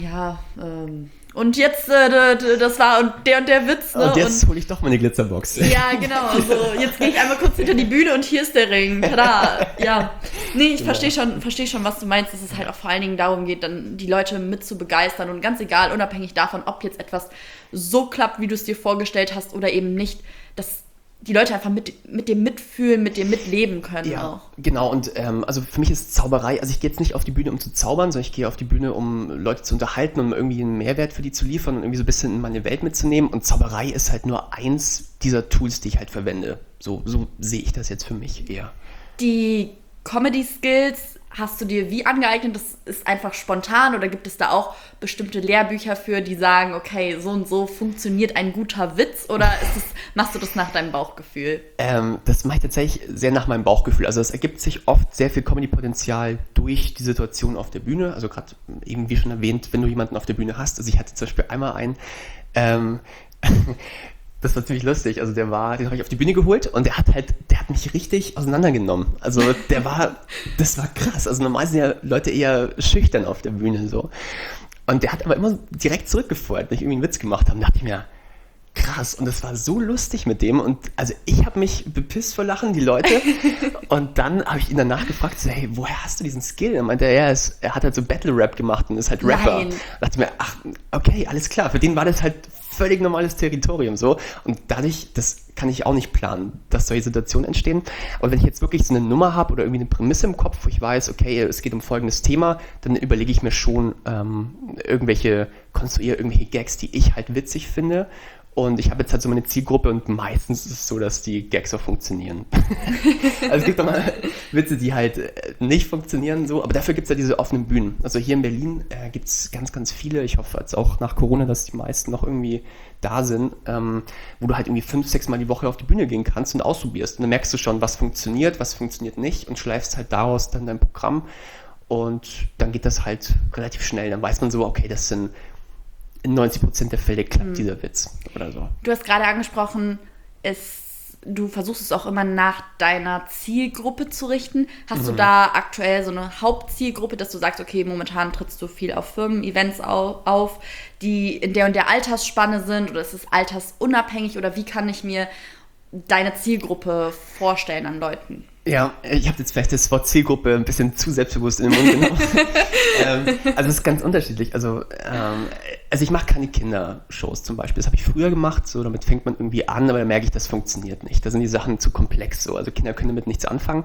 S1: und jetzt, das war und der Witz. Ne?
S2: Und jetzt hole ich doch meine Glitzerbox.
S1: Ja, genau. Also, jetzt gehe ich einmal kurz hinter die Bühne und hier ist der Ring. Tada. Ja. Nee, ich verstehe schon, was du meinst, dass es halt auch vor allen Dingen darum geht, dann die Leute mit zu begeistern und ganz egal, unabhängig davon, ob jetzt etwas so klappt, wie du es dir vorgestellt hast oder eben nicht, dass die Leute einfach mit dem mitfühlen, mit dem mitleben können auch.
S2: Genau. Und also für mich ist Zauberei, also ich gehe jetzt nicht auf die Bühne, um zu zaubern, sondern ich gehe auf die Bühne, um Leute zu unterhalten, um irgendwie einen Mehrwert für die zu liefern und irgendwie so ein bisschen in meine Welt mitzunehmen. Und Zauberei ist halt nur eins dieser Tools, die ich halt verwende. So sehe ich das jetzt für mich eher.
S1: Die Comedy-Skills hast du dir wie angeeignet? Das ist einfach spontan oder gibt es da auch bestimmte Lehrbücher für, die sagen, okay, so und so funktioniert ein guter Witz oder machst du das nach deinem Bauchgefühl?
S2: Das mache ich tatsächlich sehr nach meinem Bauchgefühl. Also es ergibt sich oft sehr viel Comedy-Potenzial durch die Situation auf der Bühne. Also gerade eben wie schon erwähnt, wenn du jemanden auf der Bühne hast. Also ich hatte zum Beispiel einmal einen, das war ziemlich lustig. Also den habe ich auf die Bühne geholt und der hat mich richtig auseinandergenommen. Also das war krass. Also normal sind ja Leute eher schüchtern auf der Bühne so. Und der hat aber immer direkt zurückgefeuert, wenn ich irgendwie einen Witz gemacht habe. Da dachte ich mir, krass. Und das war so lustig mit dem. Und also ich habe mich bepisst vor Lachen, die Leute. Und dann habe ich ihn danach gefragt, so, hey, woher hast du diesen Skill? Und meinte er hat halt so Battle-Rap gemacht und ist halt Rapper.
S1: Nein.
S2: Da dachte ich mir, ach, okay, alles klar. Für den war das halt völlig normales Territorium so. Und dadurch, das kann ich auch nicht planen, dass solche Situationen entstehen. Aber wenn ich jetzt wirklich so eine Nummer habe oder irgendwie eine Prämisse im Kopf, wo ich weiß, okay, es geht um folgendes Thema, dann überlege ich mir schon konstruiere irgendwelche Gags, die ich halt witzig finde. Und ich habe jetzt halt so meine Zielgruppe und meistens ist es so, dass die Gags auch funktionieren. Also es gibt auch mal Witze, die halt nicht funktionieren so, aber dafür gibt es ja diese offenen Bühnen. Also hier in Berlin gibt es ganz, ganz viele, ich hoffe jetzt auch nach Corona, dass die meisten noch irgendwie da sind, wo du halt irgendwie 5-6 Mal die Woche auf die Bühne gehen kannst und ausprobierst. Und dann merkst du schon, was funktioniert nicht und schleifst halt daraus dann dein Programm und dann geht das halt relativ schnell. Dann weiß man so, okay, das sind in 90% der Fälle klappt dieser Witz oder so.
S1: Du hast gerade angesprochen, du versuchst es auch immer nach deiner Zielgruppe zu richten. Hast du da aktuell so eine Hauptzielgruppe, dass du sagst, okay, momentan trittst du viel auf Firmen-Events auf, die in der und der Altersspanne sind oder ist es altersunabhängig oder wie kann ich mir deine Zielgruppe vorstellen an Leuten?
S2: Ja, ich habe jetzt vielleicht das Wort Zielgruppe ein bisschen zu selbstbewusst in den Mund genommen. Also es ist ganz unterschiedlich. Also ich mache keine Kindershows zum Beispiel. Das habe ich früher gemacht, so damit fängt man irgendwie an, aber dann merke ich, das funktioniert nicht. Da sind die Sachen zu komplex so. Also Kinder können damit nichts anfangen.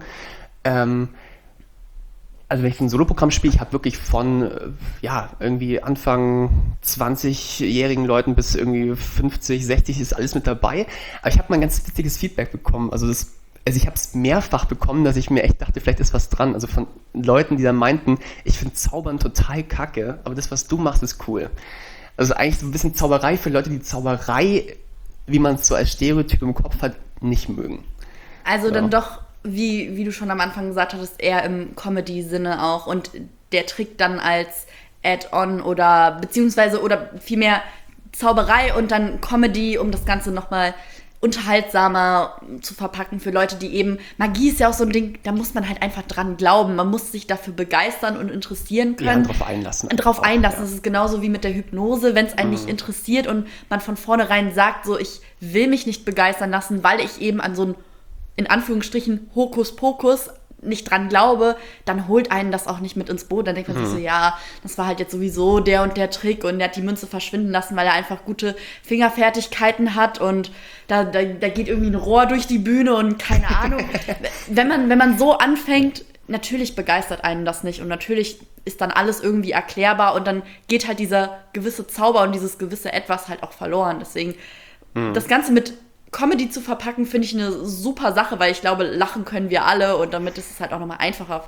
S2: Also wenn ich ein Soloprogramm spiele, ich habe wirklich von irgendwie Anfang 20-jährigen Leuten bis irgendwie 50, 60 ist alles mit dabei. Aber ich habe mal ein ganz witziges Feedback bekommen. Also ich habe es mehrfach bekommen, dass ich mir echt dachte, vielleicht ist was dran. Also von Leuten, die dann meinten, ich finde Zaubern total kacke, aber das, was du machst, ist cool. Also eigentlich so ein bisschen Zauberei für Leute, die Zauberei, wie man es so als Stereotyp im Kopf hat, nicht mögen.
S1: Also dann doch, wie du schon am Anfang gesagt hattest, eher im Comedy-Sinne auch und der Trick dann als Add-on oder vielmehr Zauberei und dann Comedy, um das Ganze nochmal unterhaltsamer zu verpacken für Leute, die eben, Magie ist ja auch so ein Ding, da muss man halt einfach dran glauben, man muss sich dafür begeistern und interessieren können.
S2: Ja, drauf einlassen.
S1: Das ist genauso wie mit der Hypnose, wenn es einen nicht interessiert und man von vornherein sagt, so ich will mich nicht begeistern lassen, weil ich eben an so ein, in Anführungsstrichen, Hokuspokus nicht dran glaube, dann holt einen das auch nicht mit ins Boot. Dann denkt man sich so, ja, das war halt jetzt sowieso der und der Trick und der hat die Münze verschwinden lassen, weil er einfach gute Fingerfertigkeiten hat und da geht irgendwie ein Rohr durch die Bühne und keine Ahnung. Wenn man so anfängt, natürlich begeistert einen das nicht und natürlich ist dann alles irgendwie erklärbar und dann geht halt dieser gewisse Zauber und dieses gewisse Etwas halt auch verloren. Deswegen das Ganze mit Comedy zu verpacken, finde ich eine super Sache, weil ich glaube, lachen können wir alle und damit ist es halt auch nochmal einfacher,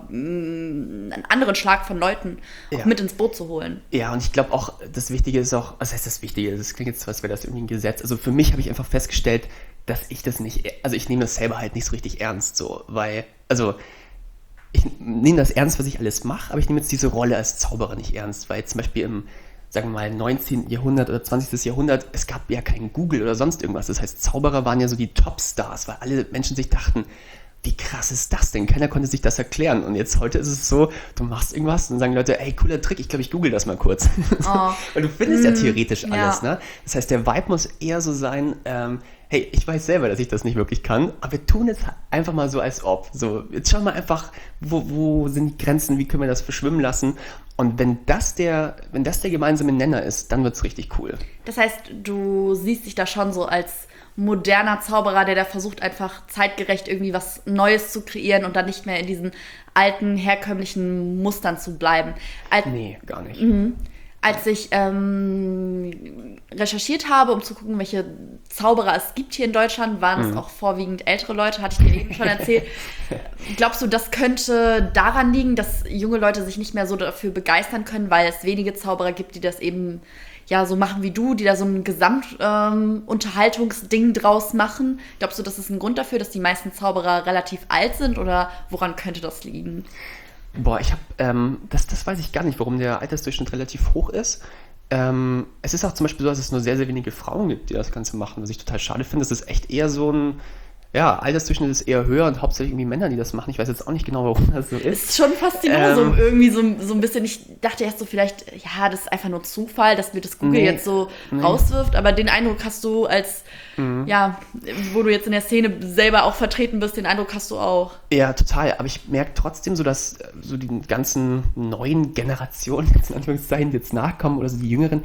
S1: einen anderen Schlag von Leuten auch mit ins Boot zu holen.
S2: Ja, und ich glaube auch, das Wichtige ist auch, was heißt das Wichtige? Das klingt jetzt so, als wäre das irgendwie ein Gesetz. Also für mich habe ich einfach festgestellt, dass ich das nicht, also ich nehme das selber halt nicht so richtig ernst, so, weil, also ich nehme das ernst, was ich alles mache, aber ich nehme jetzt diese Rolle als Zauberer nicht ernst, weil zum Beispiel im, sagen wir mal, 19. Jahrhundert oder 20. Jahrhundert, es gab ja kein Google oder sonst irgendwas. Das heißt, Zauberer waren ja so die Topstars, weil alle Menschen sich dachten, wie krass ist das denn? Keiner konnte sich das erklären. Und jetzt heute ist es so, du machst irgendwas und dann sagen Leute, ey, cooler Trick, ich glaube, ich google das mal kurz. Weil du findest ja theoretisch alles, ne? Das heißt, der Vibe muss eher so sein, hey, ich weiß selber, dass ich das nicht wirklich kann, aber wir tun es einfach mal so, als ob. So, jetzt schauen wir einfach, wo sind die Grenzen, wie können wir das verschwimmen lassen? Und wenn das der gemeinsame Nenner ist, dann wird es richtig cool.
S1: Das heißt, du siehst dich da schon so als moderner Zauberer, der da versucht, einfach zeitgerecht irgendwie was Neues zu kreieren und dann nicht mehr in diesen alten, herkömmlichen Mustern zu bleiben.
S2: Nee, gar nicht.
S1: Als ich recherchiert habe, um zu gucken, welche Zauberer es gibt hier in Deutschland, waren es auch vorwiegend ältere Leute, hatte ich dir eben schon erzählt. Glaubst du, das könnte daran liegen, dass junge Leute sich nicht mehr so dafür begeistern können, weil es wenige Zauberer gibt, die das eben ja so machen wie du, die da so ein Gesamtunterhaltungsding draus machen? Glaubst du, das ist ein Grund dafür, dass die meisten Zauberer relativ alt sind oder woran könnte das liegen?
S2: Boah, ich habe, das weiß ich gar nicht, warum der Altersdurchschnitt relativ hoch ist. Es ist auch zum Beispiel so, dass es nur sehr, sehr wenige Frauen gibt, die das Ganze machen, was ich total schade finde. Es ist echt eher so ein, ja, Altersdurchschnitt ist eher höher und hauptsächlich irgendwie Männer, die das machen. Ich weiß jetzt auch nicht genau, warum das so ist.
S1: Ist schon faszinierend, irgendwie so ein bisschen. Ich dachte erst so vielleicht, ja, das ist einfach nur Zufall, dass mir das Google jetzt so rauswirft. Aber den Eindruck hast du als, ja, wo du jetzt in der Szene selber auch vertreten bist, den Eindruck hast du auch.
S2: Ja, total. Aber ich merke trotzdem so, dass so die ganzen neuen Generationen, jetzt in Anführungszeichen, die jetzt nachkommen oder so die Jüngeren,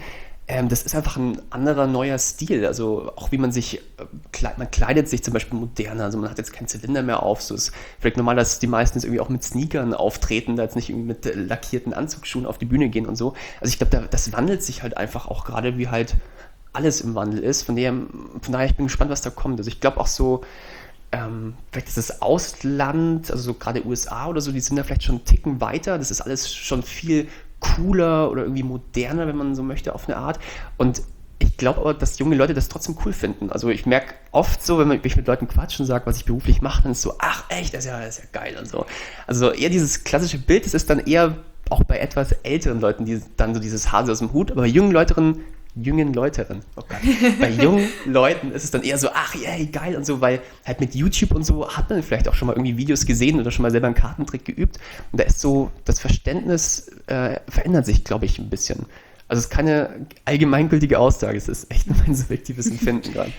S2: Das ist einfach ein anderer neuer Stil. Also auch wie man sich, man kleidet sich zum Beispiel moderner. Also man hat jetzt keinen Zylinder mehr auf. So ist vielleicht normal, dass die meisten jetzt irgendwie auch mit Sneakern auftreten, da jetzt nicht irgendwie mit lackierten Anzugsschuhen auf die Bühne gehen und so. Also ich glaube, das wandelt sich halt einfach auch gerade, wie halt alles im Wandel ist. Von daher, ich bin gespannt, was da kommt. Also ich glaube auch so, vielleicht ist das Ausland, also so gerade USA oder so, die sind da vielleicht schon einen Ticken weiter. Das ist alles schon viel cooler oder irgendwie moderner, wenn man so möchte, auf eine Art. Und ich glaube aber, dass junge Leute das trotzdem cool finden. Also ich merke oft so, wenn ich mit Leuten quatsche und sage, was ich beruflich mache, dann ist so, ach echt, das ist ja geil und so. Also eher dieses klassische Bild, das ist dann eher auch bei etwas älteren Leuten, die dann so dieses Hase aus dem Hut, aber bei jungen Leuten, oh Gott, bei jungen Leuten ist es dann eher so, ach yay, geil und so, weil halt mit YouTube und so hat man vielleicht auch schon mal irgendwie Videos gesehen oder schon mal selber einen Kartentrick geübt und da ist so, das Verständnis verändert sich, glaube ich, ein bisschen. Also es ist keine allgemeingültige Aussage, es ist echt mein subjektives Empfinden gerade.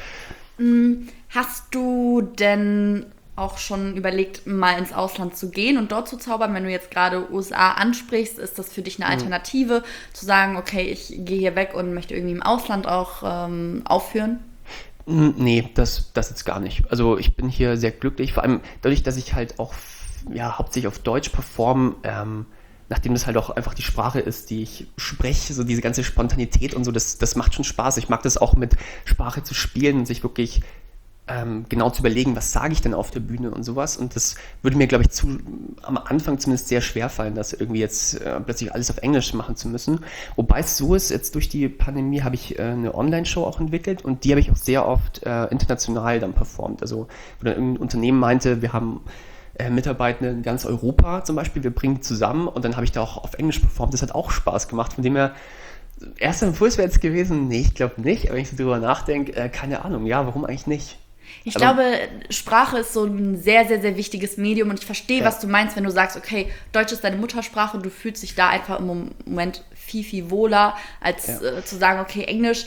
S1: Hast du denn auch schon überlegt, mal ins Ausland zu gehen und dort zu zaubern? Wenn du jetzt gerade USA ansprichst, ist das für dich eine Alternative, zu sagen, okay, ich gehe hier weg und möchte irgendwie im Ausland auch aufführen?
S2: Nee, das jetzt gar nicht. Also ich bin hier sehr glücklich, vor allem dadurch, dass ich halt auch hauptsächlich auf Deutsch performe, nachdem das halt auch einfach die Sprache ist, die ich spreche, so diese ganze Spontanität und so, das macht schon Spaß. Ich mag das auch mit Sprache zu spielen und sich wirklich genau zu überlegen, was sage ich denn auf der Bühne und sowas. Und das würde mir, glaube ich, am Anfang zumindest sehr schwer fallen, das irgendwie jetzt plötzlich alles auf Englisch machen zu müssen. Wobei es so ist, jetzt durch die Pandemie habe ich eine Online-Show auch entwickelt und die habe ich auch sehr oft international dann performt. Also wo dann irgendein Unternehmen meinte, wir haben Mitarbeitende in ganz Europa zum Beispiel, wir bringen die zusammen und dann habe ich da auch auf Englisch performt. Das hat auch Spaß gemacht, von dem her erster Impuls wäre jetzt gewesen, nee, ich glaube nicht, aber wenn ich so drüber nachdenke, keine Ahnung, ja, warum eigentlich nicht?
S1: Ich glaube, Sprache ist so ein sehr, sehr, sehr wichtiges Medium und ich verstehe, was du meinst, wenn du sagst, okay, Deutsch ist deine Muttersprache und du fühlst dich da einfach im Moment viel, viel wohler, als zu sagen, okay, Englisch,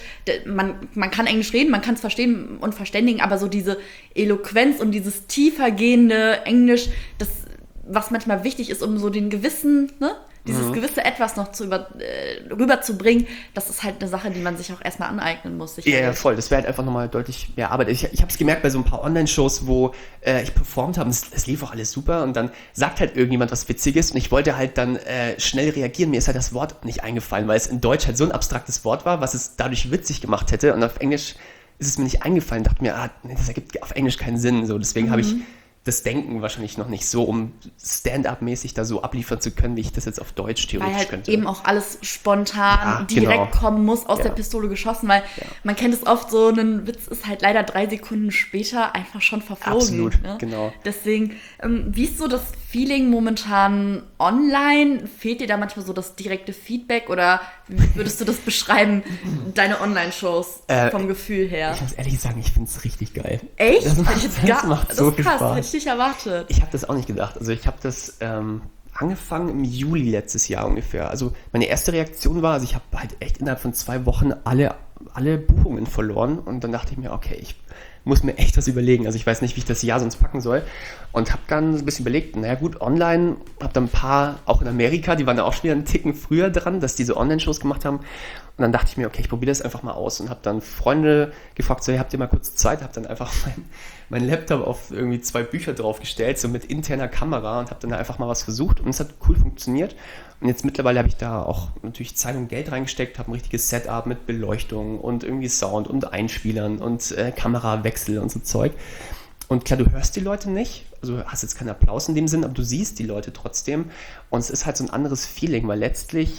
S1: man kann Englisch reden, man kann es verstehen und verständigen, aber so diese Eloquenz und dieses tiefergehende Englisch, das, was manchmal wichtig ist, um so den gewissen, dieses gewisse Etwas noch rüberzubringen, das ist halt eine Sache, die man sich auch erstmal aneignen muss.
S2: Ja, voll. Das wäre halt einfach nochmal deutlich mehr Arbeit. Ich habe es gemerkt bei so ein paar Online-Shows, wo ich performt habe, es lief auch alles super und dann sagt halt irgendjemand was Witziges und ich wollte halt dann schnell reagieren. Mir ist halt das Wort nicht eingefallen, weil es in Deutsch halt so ein abstraktes Wort war, was es dadurch witzig gemacht hätte und auf Englisch ist es mir nicht eingefallen. Dachte mir, nee, das ergibt auf Englisch keinen Sinn. So, deswegen habe ich das Denken wahrscheinlich noch nicht so, um Stand-up-mäßig da so abliefern zu können, wie ich das jetzt auf Deutsch theoretisch
S1: halt
S2: könnte.
S1: Eben auch alles spontan direkt kommen muss, aus der Pistole geschossen, weil man kennt es oft, so ein Witz ist halt leider 3 Sekunden später einfach schon verflogen.
S2: Absolut, genau.
S1: Deswegen, wie ist so das Feeling momentan online? Fehlt dir da manchmal so das direkte Feedback oder wie würdest du das beschreiben, deine Online-Shows vom Gefühl her?
S2: Ich muss ehrlich sagen, ich finde es richtig geil.
S1: Echt?
S2: Das macht so viel Spaß.
S1: Hätte ich nicht erwartet.
S2: Ich habe das auch nicht gedacht. Also ich habe das angefangen im Juli letztes Jahr ungefähr. Also meine erste Reaktion war, also ich habe halt echt innerhalb von 2 Wochen alle Buchungen verloren und dann dachte ich mir, okay, ich muss mir echt was überlegen. Also ich weiß nicht, wie ich das Jahr sonst packen soll und habe dann so ein bisschen überlegt, naja gut, online, habe dann ein paar, auch in Amerika, die waren da auch schon wieder einen Ticken früher dran, dass diese Online-Shows gemacht haben. Und dann dachte ich mir, okay, ich probiere das einfach mal aus und habe dann Freunde gefragt, so, hey, habt ihr mal kurz Zeit? Habe dann einfach mein Laptop auf irgendwie 2 Bücher draufgestellt, so mit interner Kamera und habe dann einfach mal was versucht und es hat cool funktioniert. Und jetzt mittlerweile habe ich da auch natürlich Zeit und Geld reingesteckt, habe ein richtiges Setup mit Beleuchtung und irgendwie Sound und Einspielern und Kamerawechsel und so Zeug. Und klar, du hörst die Leute nicht, also hast jetzt keinen Applaus in dem Sinn, aber du siehst die Leute trotzdem. Und es ist halt so ein anderes Feeling, weil letztlich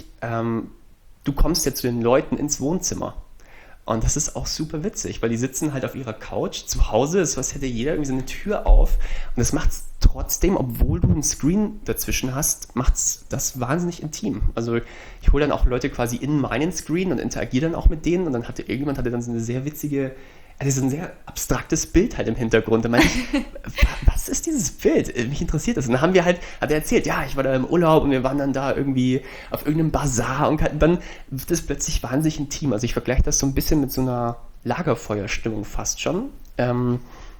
S2: du kommst ja zu den Leuten ins Wohnzimmer. Und das ist auch super witzig, weil die sitzen halt auf ihrer Couch zu Hause, ist was hätte jeder irgendwie so eine Tür auf. Und das macht es trotzdem, obwohl du einen Screen dazwischen hast, macht es das wahnsinnig intim. Also ich hole dann auch Leute quasi in meinen Screen und interagiere dann auch mit denen. Und dann irgendjemand hatte dann so eine sehr witzige, also so ein sehr abstraktes Bild halt im Hintergrund. Da meinte ich, was ist dieses Bild? Mich interessiert das. Und dann hat er erzählt, ja, ich war da im Urlaub und wir waren dann da irgendwie auf irgendeinem Bazar und dann wird es plötzlich wahnsinnig intim. Also ich vergleiche das so ein bisschen mit so einer Lagerfeuerstimmung fast schon.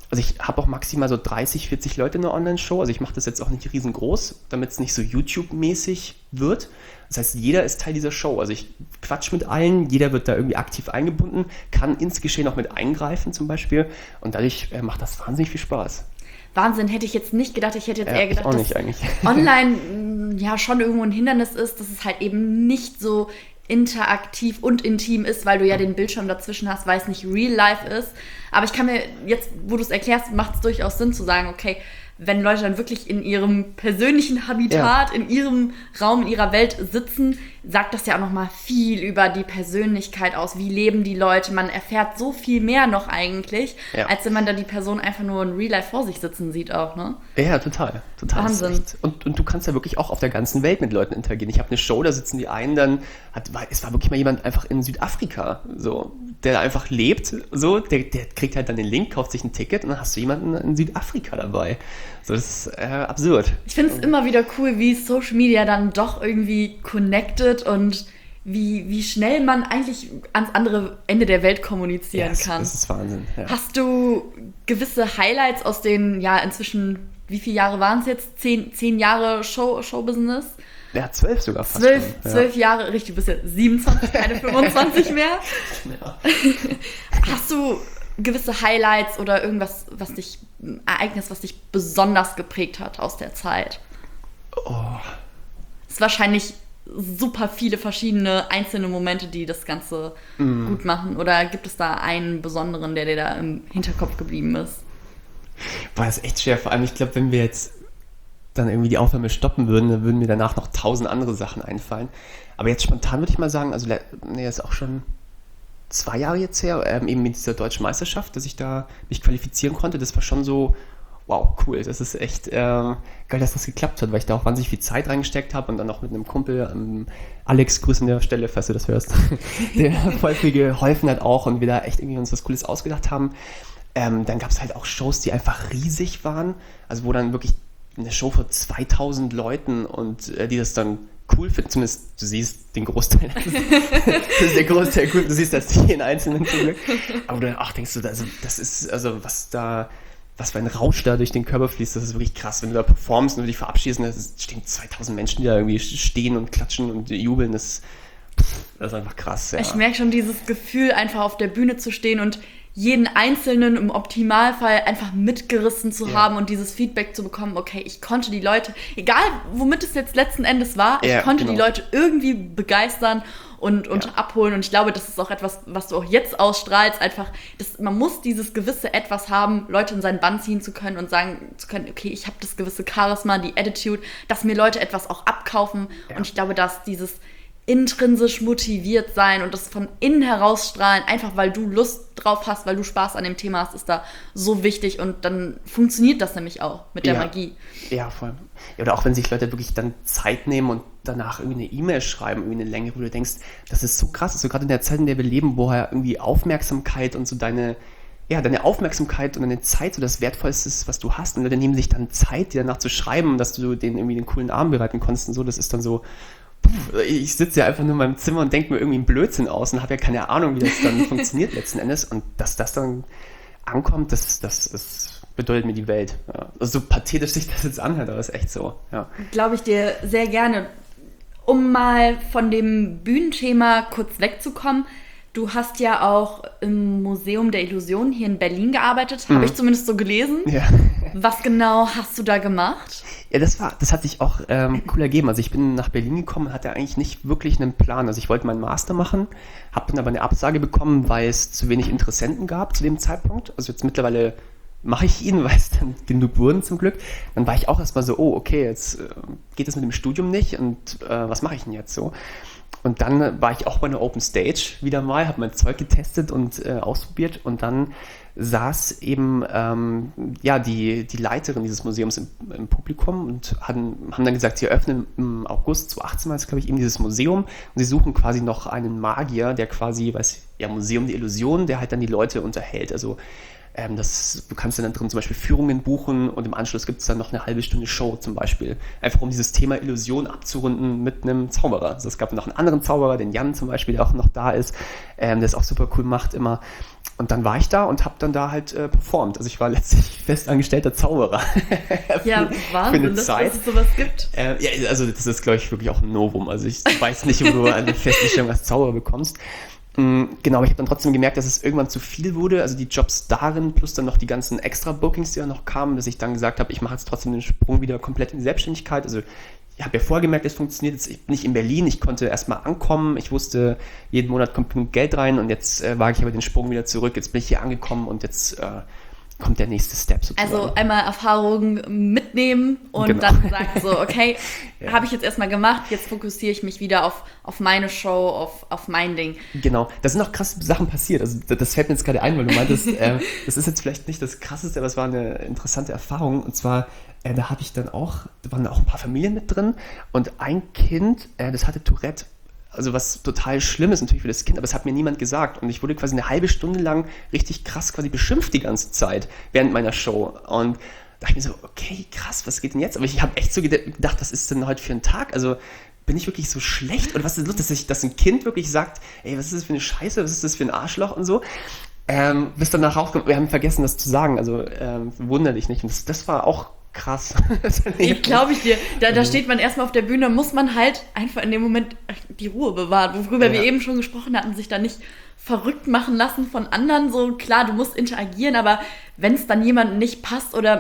S2: Also ich habe auch maximal so 30, 40 Leute in der Online-Show. Also ich mache das jetzt auch nicht riesengroß, damit es nicht so YouTube-mäßig wird. Das heißt, jeder ist Teil dieser Show. Also ich quatsch mit allen, jeder wird da irgendwie aktiv eingebunden, kann ins Geschehen auch mit eingreifen zum Beispiel. Und dadurch macht das wahnsinnig viel Spaß.
S1: Wahnsinn, hätte ich jetzt nicht gedacht. Ich hätte jetzt eher gedacht,
S2: auch nicht,
S1: dass
S2: eigentlich.
S1: online ja schon irgendwo ein Hindernis ist, dass es halt eben nicht so interaktiv und intim ist, weil du ja den Bildschirm dazwischen hast, weil es nicht real life ist. Aber ich kann mir jetzt, wo du es erklärst, macht es durchaus Sinn zu sagen, okay, wenn Leute dann wirklich in ihrem persönlichen Habitat, in ihrem Raum, in ihrer Welt sitzen, sagt das ja auch nochmal viel über die Persönlichkeit aus. Wie leben die Leute? Man erfährt so viel mehr noch eigentlich, als wenn man da die Person einfach nur in Real Life vor sich sitzen sieht auch, ne?
S2: Ja, total.
S1: Wahnsinn.
S2: Und du kannst ja wirklich auch auf der ganzen Welt mit Leuten interagieren. Ich habe eine Show, da sitzen die einen dann, es war wirklich mal jemand einfach in Südafrika, so, der da einfach lebt, so, der kriegt halt dann den Link, kauft sich ein Ticket und dann hast du jemanden in Südafrika dabei. So, das ist absurd.
S1: Ich finde es immer wieder cool, wie Social Media dann doch irgendwie connected und wie schnell man eigentlich ans andere Ende der Welt kommunizieren kann.
S2: Das ist Wahnsinn. Ja.
S1: Hast du gewisse Highlights aus den, inzwischen, wie viele Jahre waren es jetzt? 10 Jahre Showbusiness?
S2: Ja, 12 sogar fast.
S1: 12 Jahre, richtig, du bist ja 27, keine 25 mehr.
S2: Ja.
S1: Hast du gewisse Highlights oder irgendwas, ein Ereignis, was dich besonders geprägt hat aus der Zeit? Es ist wahrscheinlich super viele verschiedene einzelne Momente, die das Ganze gut machen. Oder gibt es da einen besonderen, der dir da im Hinterkopf geblieben ist?
S2: Boah, das ist echt schwer. Vor allem, ich glaube, wenn wir jetzt dann irgendwie die Aufnahme stoppen würden, dann würden mir danach noch 1000 andere Sachen einfallen. Aber jetzt spontan würde ich mal sagen, also ist auch schon 2 Jahre jetzt her, eben mit dieser deutschen Meisterschaft, dass ich da mich qualifizieren konnte. Das war schon so, wow, cool. Das ist echt geil, dass das geklappt hat, weil ich da auch wahnsinnig viel Zeit reingesteckt habe und dann auch mit einem Kumpel, Alex, Grüße an der Stelle, falls du das hörst, der voll viel geholfen hat auch und wir da echt irgendwie uns was Cooles ausgedacht haben. Dann gab es halt auch Shows, die einfach riesig waren, also wo dann wirklich eine Show vor 2000 Leuten und die das dann cool finden, zumindest du siehst den Großteil, das ist der Großteil cool, du siehst das jeden Einzelnen zum Glück, aber du dann auch denkst du, also das ist, also was für ein Rausch da durch den Körper fließt, das ist wirklich krass, wenn du da performst und du dich verabschiedest, da stehen 2000 Menschen, die da irgendwie stehen und klatschen und jubeln, das ist einfach krass. Ja.
S1: Ich merke schon dieses Gefühl, einfach auf der Bühne zu stehen und jeden Einzelnen im Optimalfall einfach mitgerissen zu haben und dieses Feedback zu bekommen, okay, ich konnte die Leute, egal womit es jetzt letzten Endes war, ich konnte die Leute irgendwie begeistern und abholen. Und ich glaube, das ist auch etwas, was du auch jetzt ausstrahlst, einfach, man muss dieses gewisse Etwas haben, Leute in seinen Bann ziehen zu können und sagen zu können, okay, ich habe das gewisse Charisma, die Attitude, dass mir Leute etwas auch abkaufen. Ja. Und ich glaube, dass dieses intrinsisch motiviert sein und das von innen heraus strahlen, einfach weil du Lust drauf hast, weil du Spaß an dem Thema hast, ist da so wichtig und dann funktioniert das nämlich auch mit der Magie. Ja,
S2: voll. Ja, oder auch wenn sich Leute wirklich dann Zeit nehmen und danach irgendwie eine E-Mail schreiben, irgendwie eine Länge, wo du denkst, das ist so krass, so gerade in der Zeit, in der wir leben, wo ja irgendwie Aufmerksamkeit und so deine Aufmerksamkeit und deine Zeit so das Wertvollste ist, was du hast. Und Leute nehmen sich dann Zeit, dir danach zu schreiben, dass du denen irgendwie den coolen Abend bereiten konntest und so, das ist dann so, ich sitze ja einfach nur in meinem Zimmer und denke mir irgendwie einen Blödsinn aus und habe ja keine Ahnung, wie das dann funktioniert letzten Endes. Und dass das dann ankommt, das bedeutet mir die Welt. Ja. Also so pathetisch sich das jetzt anhört, aber ist echt so. Ja.
S1: Glaube ich dir sehr gerne. Um mal von dem Bühnenthema kurz wegzukommen, du hast ja auch im Museum der Illusion hier in Berlin gearbeitet, habe ich zumindest so gelesen. Ja. Was genau hast du da gemacht?
S2: Ja, das hat sich auch cool ergeben. Also ich bin nach Berlin gekommen und hatte eigentlich nicht wirklich einen Plan. Also ich wollte meinen Master machen, habe dann aber eine Absage bekommen, weil es zu wenig Interessenten gab zu dem Zeitpunkt. Also jetzt mittlerweile mache ich ihn, weil es dann genug wurden zum Glück. Dann war ich auch erstmal so, okay, jetzt geht das mit dem Studium nicht und was mache ich denn jetzt so? Und dann war ich auch bei einer Open Stage wieder mal, habe mein Zeug getestet und ausprobiert und dann saß eben die Leiterin dieses Museums im Publikum und haben dann gesagt, sie eröffnen im August 2018 war es, glaube ich, eben dieses Museum und sie suchen quasi noch einen Magier, der quasi, Museum der Illusion, der halt dann die Leute unterhält. Also du kannst dann drin zum Beispiel Führungen buchen und im Anschluss gibt es dann noch eine halbe Stunde Show zum Beispiel. Einfach um dieses Thema Illusion abzurunden mit einem Zauberer. Also es gab noch einen anderen Zauberer, den Jan zum Beispiel, der auch noch da ist, der es auch super cool macht immer. Und dann war ich da und habe dann da halt performt. Also ich war letztlich festangestellter Zauberer.
S1: Ja, Wahnsinn, dass es sowas gibt.
S2: Ja, also das ist, glaube ich, wirklich auch ein Novum. Also ich weiß nicht, wo du eine Festanstellung als Zauberer bekommst. Genau, aber ich habe dann trotzdem gemerkt, dass es irgendwann zu viel wurde. Also die Jobs darin plus dann noch die ganzen Extra-Bookings, die dann noch kamen, dass ich dann gesagt habe, ich mache jetzt trotzdem den Sprung wieder komplett in die Selbstständigkeit. Also ich habe ja vorher gemerkt, es funktioniert. Jetzt bin ich in Berlin, ich konnte erstmal ankommen. Ich wusste, jeden Monat kommt genug Geld rein und jetzt wage ich aber den Sprung wieder zurück. Jetzt bin ich hier angekommen und jetzt kommt der nächste Step sozusagen.
S1: Also einmal Erfahrung mitnehmen und dann sagen so, okay, habe ich jetzt erstmal gemacht, jetzt fokussiere ich mich wieder auf meine Show, auf mein Ding.
S2: Genau, da sind auch krasse Sachen passiert. Also das fällt mir jetzt gerade ein, weil du meintest, das ist jetzt vielleicht nicht das Krasseste, aber es war eine interessante Erfahrung. Und zwar, da waren da auch ein paar Familien mit drin und ein Kind, das hatte Tourette. Also was total schlimm ist natürlich für das Kind, aber es hat mir niemand gesagt. Und ich wurde quasi eine halbe Stunde lang richtig krass quasi beschimpft die ganze Zeit während meiner Show. Und da dachte ich mir so, okay, krass, was geht denn jetzt? Aber ich habe echt so gedacht, was ist denn heute für ein Tag? Also bin ich wirklich so schlecht? Oder was ist los, dass ein Kind wirklich sagt, ey, was ist das für eine Scheiße? Was ist das für ein Arschloch und so? Bis dann rauskommt, wir haben vergessen, das zu sagen. Also wunder dich nicht. Und das war auch krass.
S1: Glaube ich dir. Da steht man erstmal auf der Bühne, muss man halt einfach in dem Moment die Ruhe bewahren, worüber wir eben schon gesprochen hatten, sich da nicht verrückt machen lassen von anderen. So klar, du musst interagieren, aber wenn es dann jemandem nicht passt oder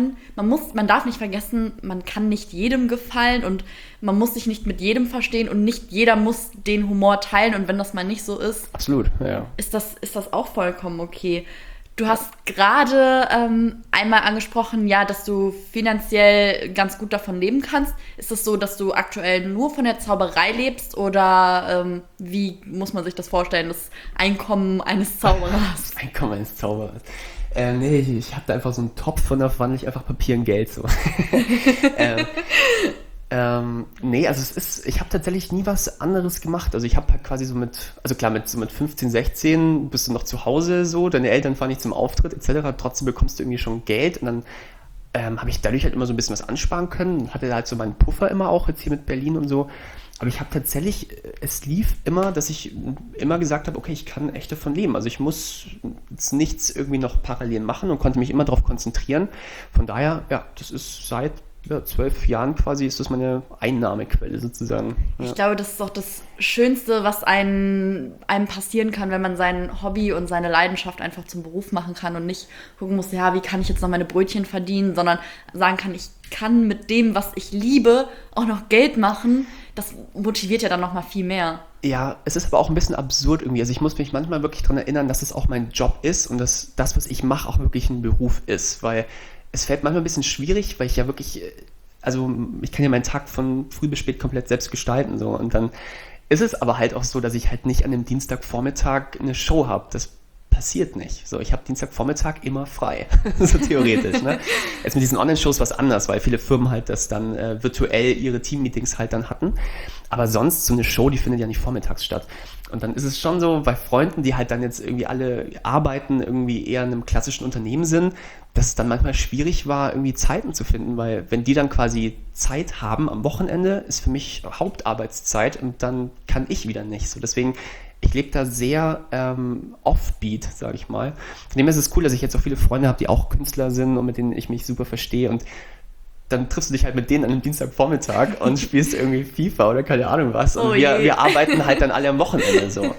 S1: man darf nicht vergessen, man kann nicht jedem gefallen und man muss sich nicht mit jedem verstehen und nicht jeder muss den Humor teilen und wenn das mal nicht so ist,
S2: absolut, ja.
S1: Ist das auch vollkommen okay. Du hast gerade einmal angesprochen, ja, dass du finanziell ganz gut davon leben kannst. Ist es so, dass du aktuell nur von der Zauberei lebst oder wie muss man sich das vorstellen, das Einkommen eines Zauberers?
S2: Einkommen eines Zauberers. Nee, ich habe da einfach so einen Topf und da wandle ich einfach Papier in Geld so. Nee, also ich habe tatsächlich nie was anderes gemacht. Also ich habe halt quasi mit 15, 16 bist du noch zu Hause so, deine Eltern fahren nicht zum Auftritt etc. Trotzdem bekommst du irgendwie schon Geld und dann habe ich dadurch halt immer so ein bisschen was ansparen können und hatte halt so meinen Puffer immer auch jetzt hier mit Berlin und so. Aber ich habe tatsächlich, es lief immer, dass ich immer gesagt habe, okay, ich kann echt davon leben. Also ich muss jetzt nichts irgendwie noch parallel machen und konnte mich immer darauf konzentrieren. Von daher, ja, das ist seit 12 Jahren quasi ist das meine Einnahmequelle sozusagen. Ja.
S1: Ich glaube, das ist auch das Schönste, was einem passieren kann, wenn man sein Hobby und seine Leidenschaft einfach zum Beruf machen kann und nicht gucken muss, ja, wie kann ich jetzt noch meine Brötchen verdienen, sondern sagen kann, ich kann mit dem, was ich liebe, auch noch Geld machen. Das motiviert ja dann noch mal viel mehr.
S2: Ja, es ist aber auch ein bisschen absurd irgendwie. Also ich muss mich manchmal wirklich daran erinnern, dass es auch mein Job ist und dass das, was ich mache, auch wirklich ein Beruf ist, weil es fällt manchmal ein bisschen schwierig, weil ich ja wirklich, also ich kann ja meinen Tag von früh bis spät komplett selbst gestalten so und dann ist es aber halt auch so, dass ich halt nicht an einem Dienstagvormittag eine Show habe. Das passiert nicht. So, ich habe Dienstagvormittag immer frei, so theoretisch. Ne? Jetzt mit diesen Online-Shows was anders, weil viele Firmen halt das dann virtuell ihre Team-Meetings halt dann hatten. Aber sonst so eine Show, die findet ja nicht vormittags statt. Und dann ist es schon so, bei Freunden, die halt dann jetzt irgendwie alle arbeiten, irgendwie eher in einem klassischen Unternehmen sind, dass es dann manchmal schwierig war, irgendwie Zeiten zu finden, weil wenn die dann quasi Zeit haben am Wochenende, ist für mich Hauptarbeitszeit und dann kann ich wieder nicht. So, deswegen, ich lebe da sehr offbeat, sage ich mal. Von dem her ist es cool, dass ich jetzt auch viele Freunde habe, die auch Künstler sind und mit denen ich mich super verstehe und dann triffst du dich halt mit denen an einem Dienstagvormittag und spielst irgendwie FIFA oder keine Ahnung was. Und wir arbeiten halt dann alle am Wochenende so.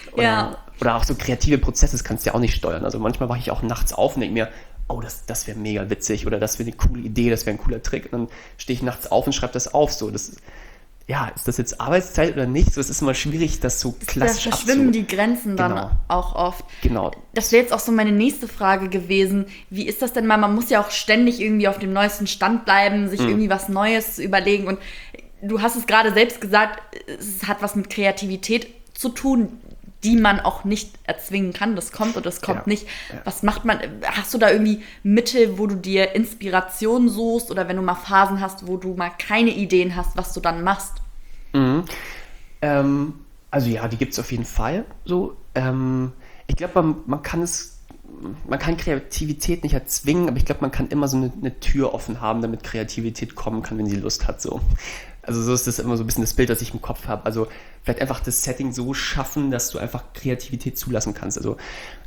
S2: Oder auch so kreative Prozesse, das kannst du ja auch nicht steuern. Also manchmal wache ich auch nachts auf und denke mir, oh, das wäre mega witzig oder das wäre eine coole Idee, das wäre ein cooler Trick. Und dann stehe ich nachts auf und schreibe das auf. So, ist das jetzt Arbeitszeit oder nicht? So, es ist immer schwierig, das so klassisch
S1: Da verschwimmen die Grenzen dann auch oft.
S2: Genau.
S1: Das wäre jetzt auch so meine nächste Frage gewesen. Wie ist das denn mal? Man muss ja auch ständig irgendwie auf dem neuesten Stand bleiben, sich irgendwie was Neues überlegen. Und du hast es gerade selbst gesagt, es hat was mit Kreativität zu tun, die man auch nicht erzwingen kann. Das kommt oder das kommt nicht. Ja. Was macht man? Hast du da irgendwie Mittel, wo du dir Inspiration suchst oder wenn du mal Phasen hast, wo du mal keine Ideen hast, was du dann machst?
S2: Mhm. Also ja, die gibt es auf jeden Fall. So, ich glaube, man kann Kreativität nicht erzwingen, aber ich glaube, man kann immer so eine Tür offen haben, damit Kreativität kommen kann, wenn sie Lust hat. So. Also so ist das immer so ein bisschen das Bild, das ich im Kopf habe. Also vielleicht einfach das Setting so schaffen, dass du einfach Kreativität zulassen kannst. Also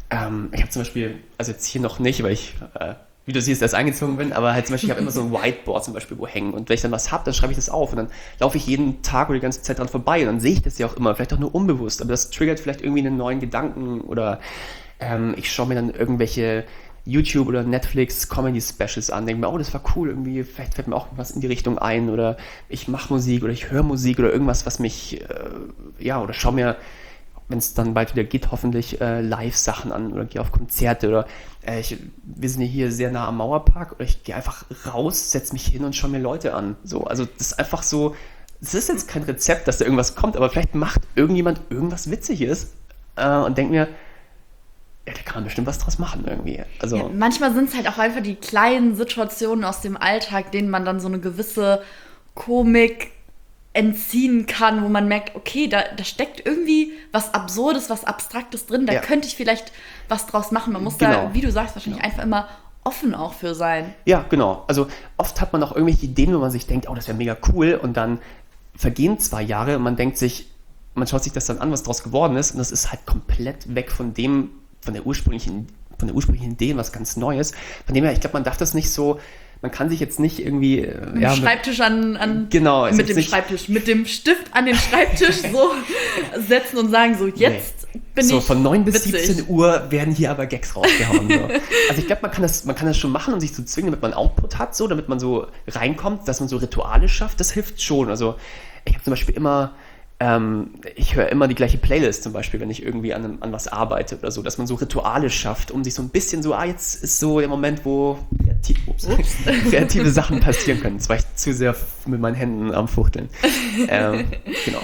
S2: Ich habe zum Beispiel, also jetzt hier noch nicht, weil ich, wie du siehst, erst eingezogen bin, aber halt zum Beispiel, ich habe immer so ein Whiteboard zum Beispiel wo hängen und wenn ich dann was habe, dann schreibe ich das auf und dann laufe ich jeden Tag oder die ganze Zeit dran vorbei und dann sehe ich das ja auch immer, vielleicht auch nur unbewusst, aber das triggert vielleicht irgendwie einen neuen Gedanken oder ich schaue mir dann irgendwelche YouTube oder Netflix Comedy Specials an, denke mir, oh, das war cool, irgendwie, vielleicht fällt mir auch was in die Richtung ein oder ich mache Musik oder ich höre Musik oder irgendwas, was mich, oder schaue mir, wenn es dann bald wieder geht, hoffentlich Live-Sachen an oder gehe auf Konzerte oder wir sind ja hier sehr nah am Mauerpark oder ich gehe einfach raus, setze mich hin und schaue mir Leute an. So, also das ist einfach so, es ist jetzt kein Rezept, dass da irgendwas kommt, aber vielleicht macht irgendjemand irgendwas Witziges und denkt mir, ja, da kann man bestimmt was draus machen irgendwie. Also,
S1: Ja, manchmal sind es halt auch einfach die kleinen Situationen aus dem Alltag, denen man dann so eine gewisse Komik entziehen kann, wo man merkt, okay, da steckt irgendwie was Absurdes, was Abstraktes drin, da
S2: Ja.
S1: könnte ich vielleicht was draus machen. Man muss
S2: Genau.
S1: da, wie du sagst, wahrscheinlich einfach immer offen auch für sein.
S2: ja, genau. Also oft hat man auch irgendwelche Ideen, wo man sich denkt, oh, das wäre mega cool und dann vergehen 2 Jahre und man denkt sich, man schaut sich das dann an, was draus geworden ist und das ist halt komplett weg von der ursprünglichen Idee, was ganz Neues. Von dem her, ich glaube, man darf das nicht so, man kann sich jetzt nicht irgendwie
S1: Mit dem Schreibtisch
S2: genau,
S1: mit dem Schreibtisch, mit dem Stift an den Schreibtisch so setzen und sagen, so jetzt bin
S2: so
S1: ich
S2: von 9 bis
S1: witzig.
S2: 17 Uhr werden hier aber Gags rausgehauen. So. Also ich glaube, man kann das schon machen und sich so zwingen, damit man Output hat, so, damit man so reinkommt, dass man so Rituale schafft, das hilft schon. Also ich habe zum Beispiel immer, ich höre immer die gleiche Playlist zum Beispiel, wenn ich irgendwie an was arbeite oder so, dass man so Rituale schafft, um sich so ein bisschen so, jetzt ist so der Moment, wo kreative Sachen passieren können. Jetzt war ich zu sehr mit meinen Händen am Fuchteln. Genau.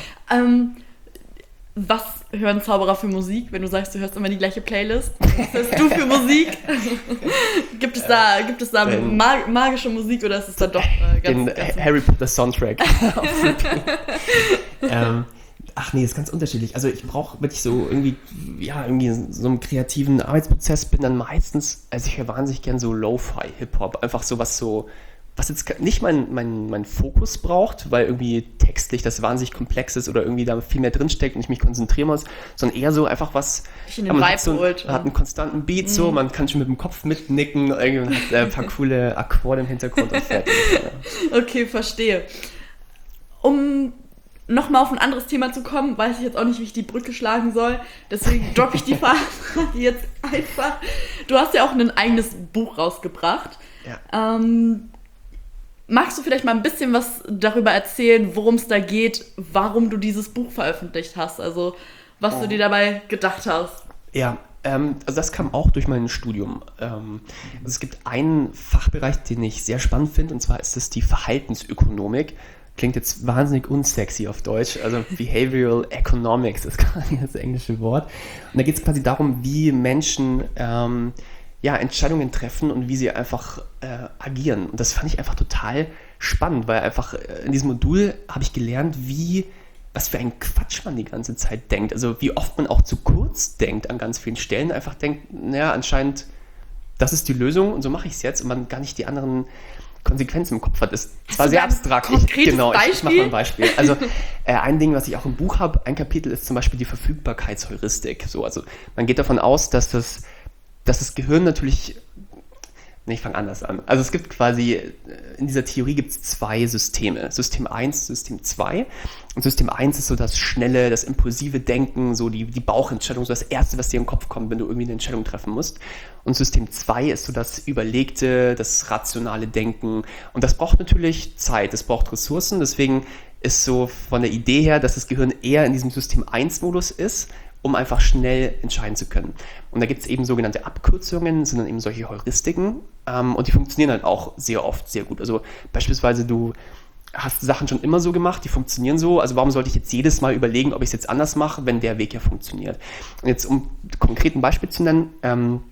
S1: Was hören Zauberer für Musik, wenn du sagst, du hörst immer die gleiche Playlist? Was hörst du für Musik? Gibt es da magische Musik oder ist es dann doch
S2: Den Harry Potter Soundtrack. Ach nee, ist ganz unterschiedlich. Also ich brauche wirklich so irgendwie so einen kreativen Arbeitsprozess, bin dann meistens, also ich höre wahnsinnig gern so Lo-Fi Hip-Hop, einfach so was jetzt nicht mein Fokus braucht, weil irgendwie textlich das wahnsinnig komplex ist oder irgendwie da viel mehr drinsteckt und ich mich konzentrieren muss, sondern eher so einfach was,
S1: in den
S2: man
S1: Vibe holt.
S2: hat einen konstanten Beat so, man kann schon mit dem Kopf mitnicken, irgendwie hat ein paar coole Akkorde im Hintergrund und fertig. Ja.
S1: Okay, verstehe. Um nochmal auf ein anderes Thema zu kommen, weiß ich jetzt auch nicht, wie ich die Brücke schlagen soll. Deswegen droppe ich die Frage jetzt einfach. Du hast ja auch ein eigenes Buch rausgebracht.
S2: Ja.
S1: Magst du vielleicht mal ein bisschen was darüber erzählen, worum es da geht, warum du dieses Buch veröffentlicht hast? Also, was du dir dabei gedacht hast?
S2: Ja, also das kam auch durch mein Studium. Also es gibt einen Fachbereich, den ich sehr spannend finde, und zwar ist es die Verhaltensökonomik. Klingt jetzt wahnsinnig unsexy auf Deutsch, also Behavioral Economics ist quasi das englische Wort. Und da geht es quasi darum, wie Menschen Entscheidungen treffen und wie sie einfach agieren. Und das fand ich einfach total spannend, weil einfach in diesem Modul habe ich gelernt, was für ein Quatsch man die ganze Zeit denkt. Also wie oft man auch zu kurz denkt an ganz vielen Stellen, einfach denkt, naja, anscheinend, das ist die Lösung und so mache ich es jetzt und man gar nicht die anderen Konsequenzen im Kopf hat. Das war sehr abstrakt. Ich mache mal ein Beispiel. Also ein Ding, was ich auch im Buch habe, ein Kapitel ist zum Beispiel die Verfügbarkeitsheuristik. So, also man geht davon aus, dass das Gehirn natürlich. Ich fange anders an. Also es gibt quasi, in dieser Theorie gibt es 2 Systeme. System 1, System 2. Und System 1 ist so das schnelle, das impulsive Denken, so die Bauchentscheidung, so das Erste, was dir im Kopf kommt, wenn du irgendwie eine Entscheidung treffen musst. Und System 2 ist so das überlegte, das rationale Denken. Und das braucht natürlich Zeit, das braucht Ressourcen. Deswegen ist so von der Idee her, dass das Gehirn eher in diesem System 1-Modus ist, um einfach schnell entscheiden zu können. Und da gibt es eben sogenannte Abkürzungen, sind dann eben solche Heuristiken und die funktionieren halt auch sehr oft sehr gut. Also beispielsweise du hast Sachen schon immer so gemacht, die funktionieren so, also warum sollte ich jetzt jedes Mal überlegen, ob ich es jetzt anders mache, wenn der Weg ja funktioniert. Und jetzt um konkret ein Beispiel zu nennen,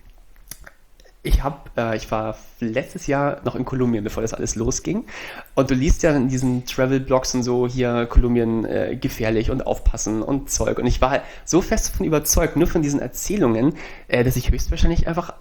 S2: ich war letztes Jahr noch in Kolumbien, bevor das alles losging. Und du liest ja in diesen Travel-Blogs und so, hier Kolumbien gefährlich und aufpassen und Zeug. Und ich war halt so fest davon überzeugt, nur von diesen Erzählungen, dass ich höchstwahrscheinlich einfach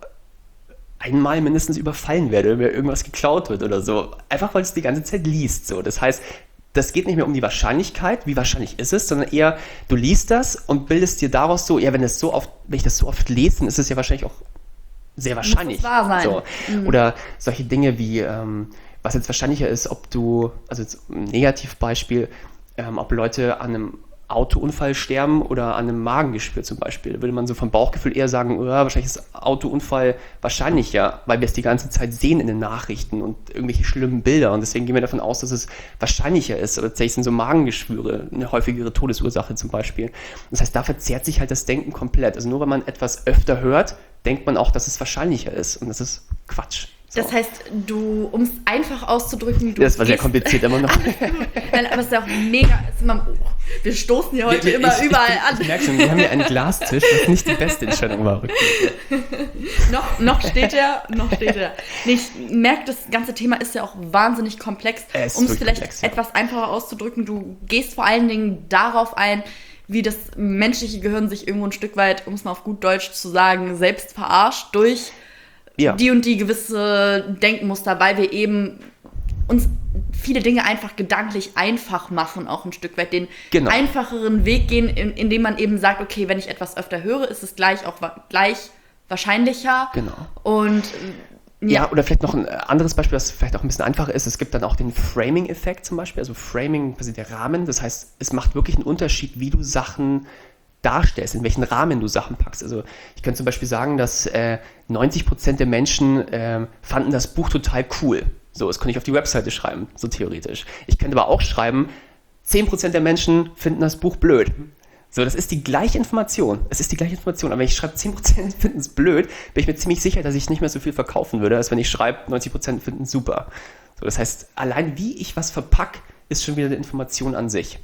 S2: einmal mindestens überfallen werde, wenn mir irgendwas geklaut wird oder so. Einfach, weil es die ganze Zeit liest. So. Das heißt, das geht nicht mehr um die Wahrscheinlichkeit, wie wahrscheinlich ist es, sondern eher, du liest das und bildest dir daraus so, ja, wenn ich das so oft lese, dann ist es ja wahrscheinlich auch sehr wahrscheinlich.
S1: Muss es wahr sein.
S2: So. Oder solche Dinge wie, was jetzt wahrscheinlicher ist, ob du, also jetzt ein Negativbeispiel, ob Leute an einem Autounfall sterben oder an einem Magengeschwür zum Beispiel. Da würde man so vom Bauchgefühl eher sagen, wahrscheinlich ist Autounfall wahrscheinlicher, weil wir es die ganze Zeit sehen in den Nachrichten und irgendwelche schlimmen Bilder. Und deswegen gehen wir davon aus, dass es wahrscheinlicher ist. Oder tatsächlich sind so Magengeschwüre eine häufigere Todesursache zum Beispiel. Das heißt, da verzerrt sich halt das Denken komplett. Also nur wenn man etwas öfter hört, denkt man auch, dass es wahrscheinlicher ist. Und das ist Quatsch. So.
S1: Das heißt, um es einfach auszudrücken,
S2: das war sehr kompliziert immer noch.
S1: Nein, aber es ist ja auch mega. Wir stoßen hier heute überall an.
S2: Ich merke schon, wir haben hier einen Glastisch, was nicht die beste Entscheidung war.
S1: noch steht er. Nee, ich merke, das ganze Thema ist ja auch wahnsinnig komplex. Um es vielleicht etwas einfacher auszudrücken, du gehst vor allen Dingen darauf ein, wie das menschliche Gehirn sich irgendwo ein Stück weit, um es mal auf gut Deutsch zu sagen, selbst verarscht durch die und die gewisse Denkmuster, weil wir eben uns viele Dinge einfach gedanklich einfach machen, auch ein Stück weit den einfacheren Weg gehen, indem man eben sagt, okay, wenn ich etwas öfter höre, ist es gleich wahrscheinlicher.
S2: Genau.
S1: Und
S2: ja, oder vielleicht noch ein anderes Beispiel, das vielleicht auch ein bisschen einfacher ist. Es gibt dann auch den Framing-Effekt zum Beispiel. Also Framing, quasi der Rahmen. Das heißt, es macht wirklich einen Unterschied, wie du Sachen darstellst, in welchen Rahmen du Sachen packst. Also ich könnte zum Beispiel sagen, dass 90% der Menschen fanden das Buch total cool. So, das könnte ich auf die Webseite schreiben, so theoretisch. Ich könnte aber auch schreiben, 10% der Menschen finden das Buch blöd. So, das ist die gleiche Information. Es ist die gleiche Information. Aber wenn ich schreibe, 10% finden es blöd, bin ich mir ziemlich sicher, dass ich nicht mehr so viel verkaufen würde, als wenn ich schreibe, 90% finden es super. So, das heißt, allein wie ich was verpacke, ist schon wieder eine Information an sich.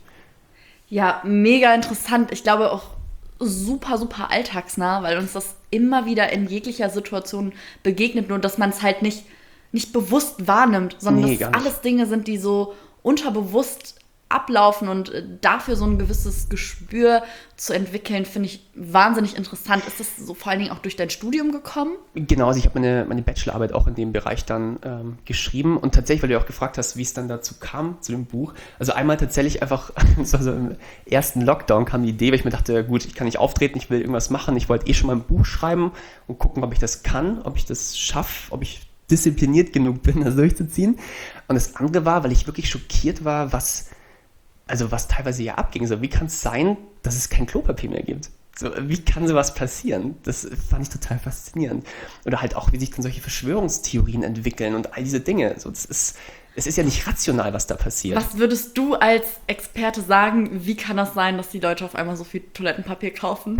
S1: Ja, mega interessant. Ich glaube auch super, super alltagsnah, weil uns das immer wieder in jeglicher Situation begegnet, nur dass man es halt nicht bewusst wahrnimmt, sondern dass alles Dinge sind, die so unterbewusst ablaufen und dafür so ein gewisses Gespür zu entwickeln, finde ich wahnsinnig interessant. Ist das so vor allen Dingen auch durch dein Studium gekommen?
S2: Genau, also ich habe meine Bachelorarbeit auch in dem Bereich dann geschrieben und tatsächlich, weil du auch gefragt hast, wie es dann dazu kam, zu dem Buch. Also einmal tatsächlich einfach, also im ersten Lockdown kam die Idee, weil ich mir dachte, gut, ich kann nicht auftreten, ich will irgendwas machen. Ich wollte schon mal ein Buch schreiben und gucken, ob ich das kann, ob ich das schaffe, ob ich diszipliniert genug bin, das durchzuziehen. Und das andere war, weil ich wirklich schockiert war, was teilweise ja abging. So, wie kann es sein, dass es kein Klopapier mehr gibt? So, wie kann sowas passieren? Das fand ich total faszinierend. Oder halt auch, wie sich dann solche Verschwörungstheorien entwickeln und all diese Dinge. So, es ist ja nicht rational, was da passiert.
S1: Was würdest du als Experte sagen, wie kann das sein, dass die Leute auf einmal so viel Toilettenpapier kaufen?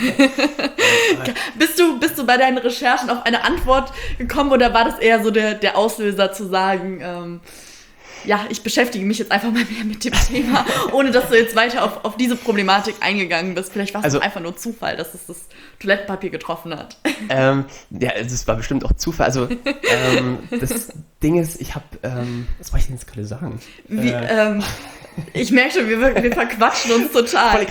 S1: Bist du bei deinen Recherchen auf eine Antwort gekommen oder war das eher so der Auslöser zu sagen, ja, ich beschäftige mich jetzt einfach mal mehr mit dem Thema, ohne dass du jetzt weiter auf diese Problematik eingegangen bist. Vielleicht war es einfach nur Zufall, dass es das Toilettenpapier getroffen hat.
S2: Ja, das war bestimmt auch Zufall. Also das Ding ist, ich habe, was wollte ich denn jetzt gerade sagen?
S1: Ich merke schon, wir verquatschen uns total.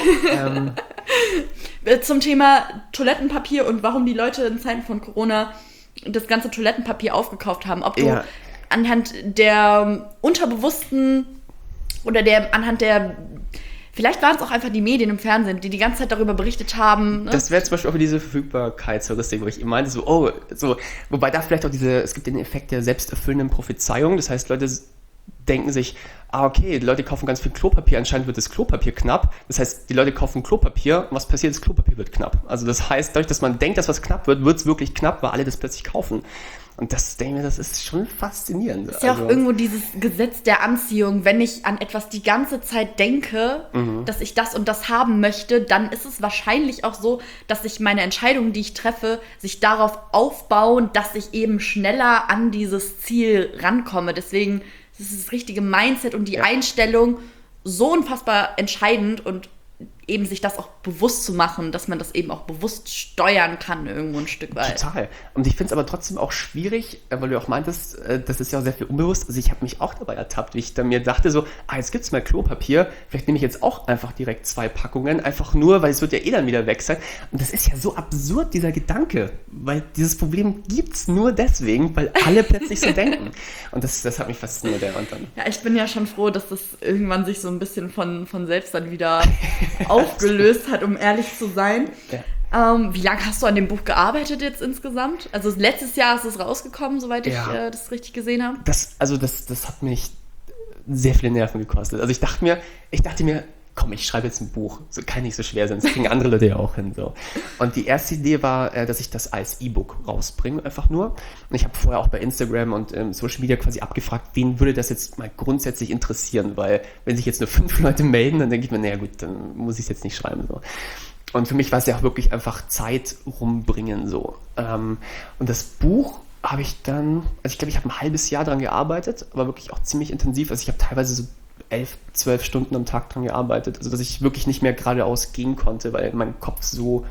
S1: Zum Thema Toilettenpapier und warum die Leute in Zeiten von Corona das ganze Toilettenpapier aufgekauft haben. Ob du anhand der unterbewussten oder anhand der, vielleicht waren es auch einfach die Medien im Fernsehen, die ganze Zeit darüber berichtet haben. Ne? Das wäre zum Beispiel auch diese Verfügbarkeitsheuristik, wo ich meinte, wobei da vielleicht auch es gibt den Effekt der selbsterfüllenden Prophezeiung, das heißt, Leute denken sich, okay, die Leute kaufen ganz viel Klopapier, anscheinend wird das Klopapier knapp, das heißt, die Leute kaufen Klopapier und was passiert, das Klopapier wird knapp. Also das heißt, dadurch, dass man denkt, dass was knapp wird, wird es wirklich knapp, weil alle das plötzlich kaufen. Und das ist schon faszinierend. Das ist ja auch irgendwo dieses Gesetz der Anziehung. Wenn ich an etwas die ganze Zeit denke, dass ich das und das haben möchte, dann ist es wahrscheinlich auch so, dass sich meine Entscheidungen, die ich treffe, sich darauf aufbauen, dass ich eben schneller an dieses Ziel rankomme. Deswegen ist das richtige Mindset und die Einstellung so unfassbar entscheidend und eben sich das auch bewusst zu machen, dass man das eben auch bewusst steuern kann irgendwo ein Stück weit.
S2: Total. Und ich finde es aber trotzdem auch schwierig, weil du auch meintest, das ist ja auch sehr viel unbewusst. Also ich habe mich auch dabei ertappt, wie ich dann mir dachte so, jetzt gibt's mal Klopapier, vielleicht nehme ich jetzt auch einfach direkt 2 Packungen, einfach nur, weil es wird ja eh dann wieder weg sein. Und das ist ja so absurd, dieser Gedanke, weil dieses Problem gibt's nur deswegen, weil alle plötzlich so denken. Und das hat mich fasziniert. Und dann
S1: Ja, ich bin ja schon froh, dass das irgendwann sich so ein bisschen von selbst dann wieder aufgelöst hat, um ehrlich zu sein.
S2: Ja.
S1: Wie lange hast du an dem Buch gearbeitet jetzt insgesamt? Also letztes Jahr ist es rausgekommen, soweit ich das richtig gesehen habe.
S2: Das hat mich sehr viele Nerven gekostet. Also ich dachte mir, komm, ich schreibe jetzt ein Buch. So kann nicht so schwer sein. Das kriegen andere Leute ja auch hin. So. Und die erste Idee war, dass ich das als E-Book rausbringe, einfach nur. Und ich habe vorher auch bei Instagram und Social Media quasi abgefragt, wen würde das jetzt mal grundsätzlich interessieren? Weil wenn sich jetzt nur 5 Leute melden, dann denke ich mir, naja gut, dann muss ich es jetzt nicht schreiben. So. Und für mich war es ja auch wirklich einfach Zeit rumbringen. So. Und das Buch habe ich dann, also ich glaube, ich habe ein halbes Jahr dran gearbeitet, aber wirklich auch ziemlich intensiv. Also ich habe teilweise so 11, 12 Stunden am Tag dran gearbeitet, also dass ich wirklich nicht mehr geradeaus gehen konnte, weil mein Kopf so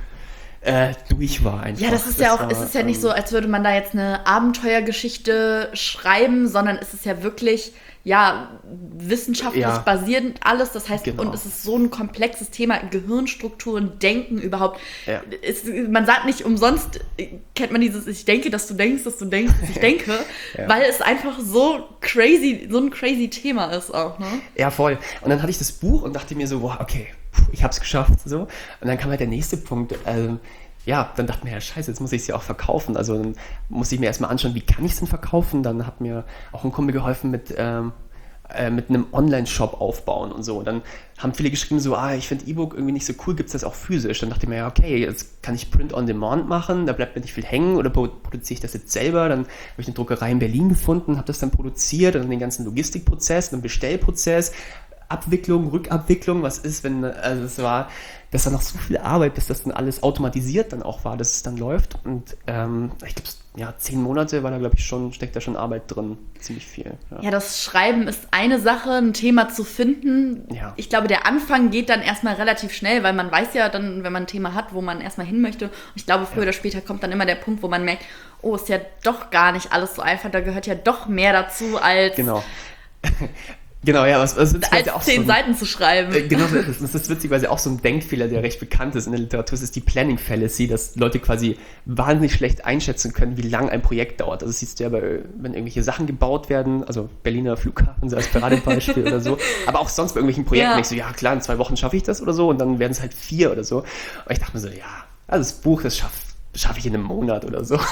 S2: durch war einfach.
S1: Ja, das ist ja auch, es ist ja nicht so, als würde man da jetzt eine Abenteuergeschichte schreiben, sondern es ist ja wirklich, wissenschaftlich basierend alles, das heißt, und es ist so ein komplexes Thema, Gehirnstrukturen, Denken überhaupt. Ja. Man sagt nicht umsonst, kennt man dieses, ich denke, dass du denkst, dass ich denke, weil es einfach so ein crazy Thema ist auch, ne?
S2: Ja, voll. Und dann hatte ich das Buch und dachte mir so, boah, okay, ich hab's geschafft, so. Und dann kam halt der nächste Punkt, dann dachte ich mir, ja scheiße, jetzt muss ich es ja auch verkaufen. Also dann muss ich mir erstmal anschauen, wie kann ich es denn verkaufen. Dann hat mir auch ein Kumpel geholfen mit einem Online-Shop aufbauen und so. Dann haben viele geschrieben so, ich finde E-Book irgendwie nicht so cool, gibt es das auch physisch? Dann dachte ich mir, ja okay, jetzt kann ich Print on Demand machen, da bleibt mir nicht viel hängen, oder produziere ich das jetzt selber? Dann habe ich eine Druckerei in Berlin gefunden, habe das dann produziert und dann den ganzen Logistikprozess, den Bestellprozess, Abwicklung, Rückabwicklung, was ist, wenn, also das war noch so viel Arbeit, bis das dann alles automatisiert dann auch war, dass es dann läuft. Und ich glaube, 10 Monate war da, glaube ich, steckt da schon Arbeit drin. Ziemlich viel.
S1: Ja, das Schreiben ist eine Sache, ein Thema zu finden. Ja. Ich glaube, der Anfang geht dann erstmal relativ schnell, weil man weiß ja dann, wenn man ein Thema hat, wo man erstmal hin möchte. Und ich glaube, früher oder später kommt dann immer der Punkt, wo man merkt, ist ja doch gar nicht alles so einfach, da gehört ja doch mehr dazu als...
S2: Genau. Genau, ja, was
S1: als auch 10 Seiten zu schreiben.
S2: Genau so ist es. Das ist witzigerweise auch so ein Denkfehler, der recht bekannt ist in der Literatur. Das ist die Planning Fallacy, dass Leute quasi wahnsinnig schlecht einschätzen können, wie lang ein Projekt dauert. Also das siehst du ja, wenn irgendwelche Sachen gebaut werden, also Berliner Flughafen so als Paradebeispiel oder so, aber auch sonst bei irgendwelchen Projekten denkst du, ja klar, in 2 Wochen schaffe ich das oder so und dann werden es halt 4 oder so. Und ich dachte mir so, also das Buch, das schaffe ich in einem Monat oder so.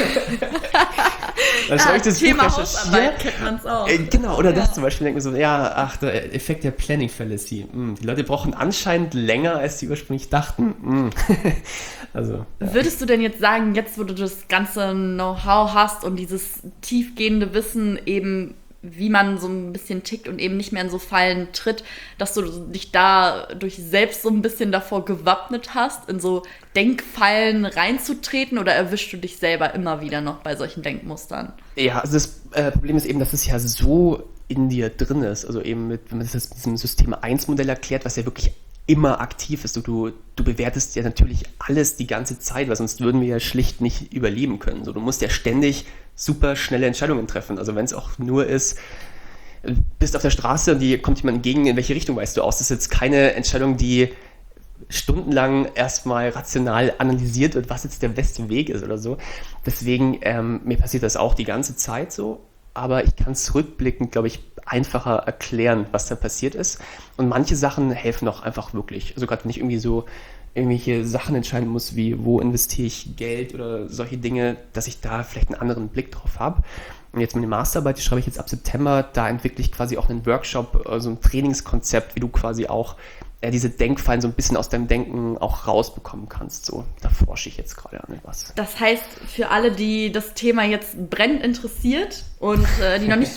S2: Dann ich das
S1: Thema
S2: Buch
S1: Hausarbeit kennt man es auch.
S2: Genau, oder das zum Beispiel, denkt man so, der Effekt der Planning Fallacy. Die Leute brauchen anscheinend länger, als sie ursprünglich dachten. Also,
S1: Würdest du denn jetzt sagen, jetzt wo du das ganze Know-how hast und dieses tiefgehende Wissen eben, wie man so ein bisschen tickt und eben nicht mehr in so Fallen tritt, dass du dich dadurch selbst so ein bisschen davor gewappnet hast, in so Denkfallen reinzutreten, oder erwischst du dich selber immer wieder noch bei solchen Denkmustern? Ja,
S2: also das Problem ist eben, dass es ja so in dir drin ist. Also eben, wenn man das mit diesem System-1-Modell erklärt, was ja wirklich immer aktiv ist. Du bewertest ja natürlich alles die ganze Zeit, weil sonst würden wir ja schlicht nicht überleben können. So, du musst ja ständig super schnelle Entscheidungen treffen. Also wenn es auch nur ist, bist auf der Straße und die kommt jemand entgegen, in welche Richtung weißt du aus? Das ist jetzt keine Entscheidung, die stundenlang erstmal rational analysiert wird, was jetzt der beste Weg ist oder so. Deswegen, mir passiert das auch die ganze Zeit so, aber ich kann es rückblickend, glaube ich, einfacher erklären, was da passiert ist. Und manche Sachen helfen auch einfach wirklich. Also gerade wenn ich irgendwie so irgendwelche Sachen entscheiden muss, wie wo investiere ich Geld oder solche Dinge, dass ich da vielleicht einen anderen Blick drauf habe. Und jetzt meine Masterarbeit, die schreibe ich jetzt ab September, da entwickle ich quasi auch einen Workshop, so ein Trainingskonzept, wie du quasi auch diese Denkfallen so ein bisschen aus deinem Denken auch rausbekommen kannst. So, da forsche ich jetzt gerade an etwas.
S1: Das heißt, für alle, die das Thema jetzt brennend interessiert und die noch nicht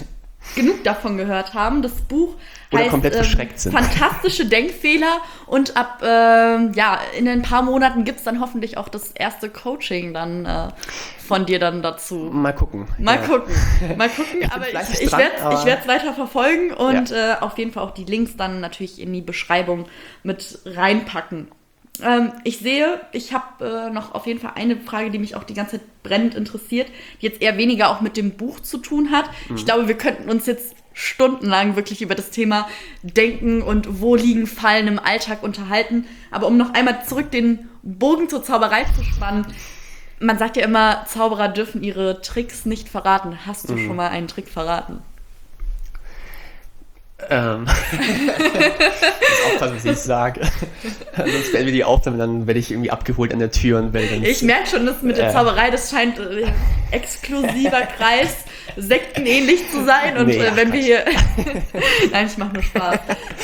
S1: genug davon gehört haben. Das Buch
S2: Oder
S1: heißt
S2: komplett verschreckt sind.
S1: Fantastische Denkfehler und ab in ein paar Monaten gibt es dann hoffentlich auch das erste Coaching dann von dir dann dazu.
S2: Mal gucken.
S1: Mal gucken. Aber ich werde es weiter verfolgen und auf jeden Fall auch die Links dann natürlich in die Beschreibung mit reinpacken. Ich sehe, ich habe noch auf jeden Fall eine Frage, die mich auch die ganze Zeit brennend interessiert, die jetzt eher weniger auch mit dem Buch zu tun hat. Ich glaube, wir könnten uns jetzt stundenlang wirklich über das Thema Denken und wo liegen Fallen im Alltag unterhalten. Aber um noch einmal zurück den Bogen zur Zauberei zu spannen, man sagt ja immer, Zauberer dürfen ihre Tricks nicht verraten. Hast du schon mal einen Trick verraten?
S2: Ich muss aufpassen, was ich sage. Sonst werden wir die Aufnahme, dann werde ich irgendwie abgeholt an der Tür und werde dann.
S1: Ich merke schon, dass mit der Zauberei, das scheint exklusiver Kreis, sektenähnlich zu sein. Und wenn wir hier. Nein, ich mache nur Spaß.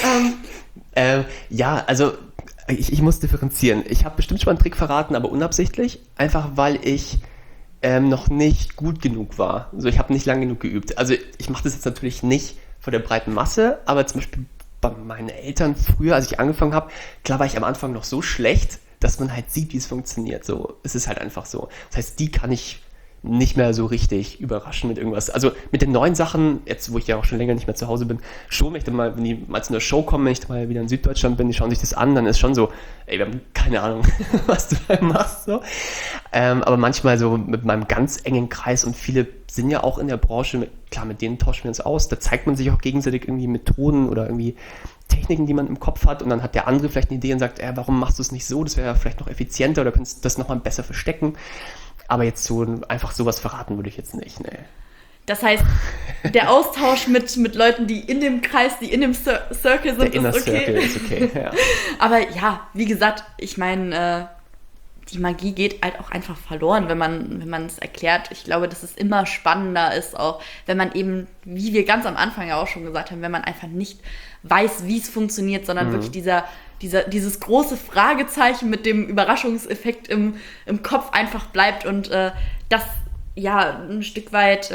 S2: Also ich muss differenzieren. Ich habe bestimmt schon mal einen Trick verraten, aber unabsichtlich. Einfach weil ich noch nicht gut genug war. Also ich habe nicht lange genug geübt. Also ich mache das jetzt natürlich nicht vor der breiten Masse, aber zum Beispiel bei meinen Eltern früher, als ich angefangen habe, klar war ich am Anfang noch so schlecht, dass man halt sieht, wie es funktioniert. So, es ist halt einfach so. Das heißt, die kann ich nicht mehr so richtig überraschen mit irgendwas. Also mit den neuen Sachen, jetzt wo ich ja auch schon länger nicht mehr zu Hause bin, schon, wenn die mal zu einer Show kommen, wenn ich mal wieder in Süddeutschland bin, die schauen sich das an, dann ist schon so, ey, wir haben keine Ahnung, was du da machst. So. Aber manchmal so mit meinem ganz engen Kreis und viele sind ja auch in der Branche, klar, mit denen tauschen wir uns aus, da zeigt man sich auch gegenseitig irgendwie Methoden oder irgendwie Techniken, die man im Kopf hat und dann hat der andere vielleicht eine Idee und sagt, warum machst du es nicht so, das wäre ja vielleicht noch effizienter oder könntest du das nochmal besser verstecken. Aber jetzt so einfach sowas verraten würde ich jetzt nicht, ne.
S1: Das heißt, der Austausch mit Leuten, die in dem Kreis, die in dem Circle sind,
S2: ist okay.
S1: Circle
S2: ist okay, ja.
S1: Aber ja, wie gesagt, ich meine, die Magie geht halt auch einfach verloren, wenn man es erklärt. Ich glaube, dass es immer spannender ist, auch wenn man eben, wie wir ganz am Anfang ja auch schon gesagt haben, wenn man einfach nicht weiß, wie es funktioniert, sondern wirklich dieses große Fragezeichen mit dem Überraschungseffekt im Kopf einfach bleibt und das ja ein Stück weit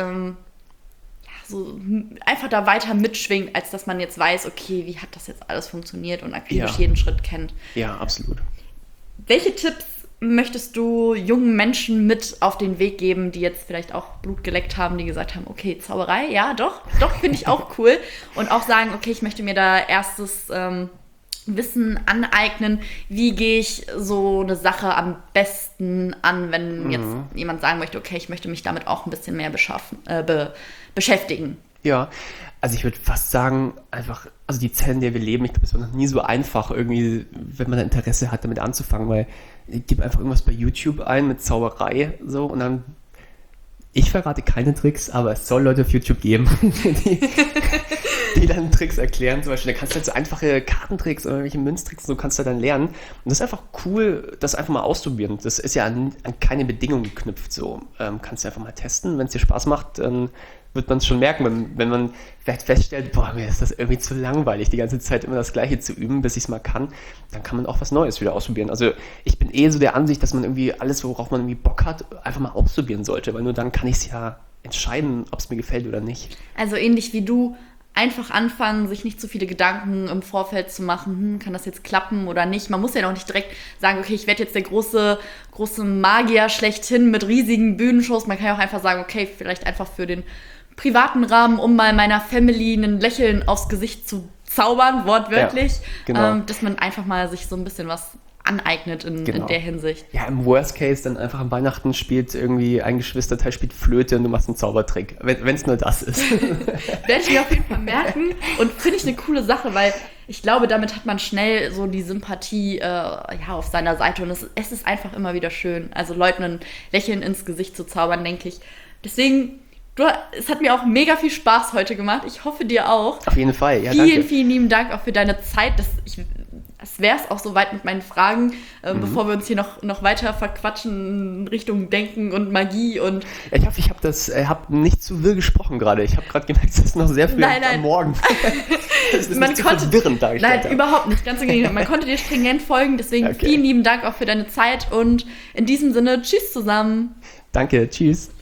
S1: so einfach da weiter mitschwingt, als dass man jetzt weiß, okay, wie hat das jetzt alles funktioniert und akribisch jeden Schritt kennt.
S2: Ja, absolut.
S1: Welche Tipps möchtest du jungen Menschen mit auf den Weg geben, die jetzt vielleicht auch Blut geleckt haben, die gesagt haben, okay, Zauberei, ja, doch, finde ich auch cool. Und auch sagen, okay, ich möchte mir da erstes Wissen aneignen. Wie gehe ich so eine Sache am besten an, wenn jetzt jemand sagen möchte, okay, ich möchte mich damit auch ein bisschen mehr beschäftigen? Ja,
S2: also ich würde fast sagen, einfach, also die Zeit, in der wir leben, ich glaube, es war noch nie so einfach, irgendwie, wenn man da Interesse hat, damit anzufangen, weil ich gebe einfach irgendwas bei YouTube ein mit Zauberei, so, und dann, ich verrate keine Tricks, aber es soll Leute auf YouTube geben, die dann Tricks erklären, zum Beispiel, da kannst du halt so einfache Kartentricks oder irgendwelche Münztricks, so kannst du dann lernen, und das ist einfach cool, das einfach mal auszuprobieren, das ist ja an keine Bedingungen geknüpft, so, kannst du einfach mal testen, wenn es dir Spaß macht, dann wird man es schon merken, wenn man vielleicht feststellt, boah, mir ist das irgendwie zu langweilig, die ganze Zeit immer das Gleiche zu üben, bis ich es mal kann, dann kann man auch was Neues wieder ausprobieren. Also ich bin so der Ansicht, dass man irgendwie alles, worauf man irgendwie Bock hat, einfach mal ausprobieren sollte, weil nur dann kann ich es ja entscheiden, ob es mir gefällt oder nicht.
S1: Also ähnlich wie du, einfach anfangen, sich nicht zu viele Gedanken im Vorfeld zu machen, kann das jetzt klappen oder nicht. Man muss ja noch nicht direkt sagen, okay, ich werde jetzt der große Magier schlechthin mit riesigen Bühnenshows. Man kann ja auch einfach sagen, okay, vielleicht einfach für den privaten Rahmen, um mal meiner Family ein Lächeln aufs Gesicht zu zaubern, wortwörtlich,
S2: genau.
S1: Dass man einfach mal sich so ein bisschen was aneignet in der Hinsicht.
S2: Ja, im Worst Case dann einfach an Weihnachten spielt irgendwie ein Geschwisterteil spielt Flöte und du machst einen Zaubertrick, wenn es nur das ist.
S1: Werde ich mir auf jeden Fall merken und finde ich eine coole Sache, weil ich glaube, damit hat man schnell so die Sympathie auf seiner Seite und es ist einfach immer wieder schön, also Leuten ein Lächeln ins Gesicht zu zaubern, denke ich. Deswegen, es hat mir auch mega viel Spaß heute gemacht. Ich hoffe, dir auch.
S2: Auf jeden Fall, ja,
S1: danke.
S2: Vielen,
S1: vielen lieben Dank auch für deine Zeit. Es wäre es auch soweit mit meinen Fragen, bevor wir uns hier noch weiter verquatschen in Richtung Denken und Magie. Und
S2: ich hoffe, ich habe nicht zu wirr gesprochen gerade. Ich habe gerade gemerkt, es ist noch sehr früh am Morgen. Das ist nicht verwirrend dargestellt.
S1: Nein, überhaupt nicht. Ganz im Gegenteil. Man konnte dir stringent folgen. Deswegen vielen lieben Dank auch für deine Zeit. Und in diesem Sinne, tschüss zusammen.
S2: Danke, tschüss.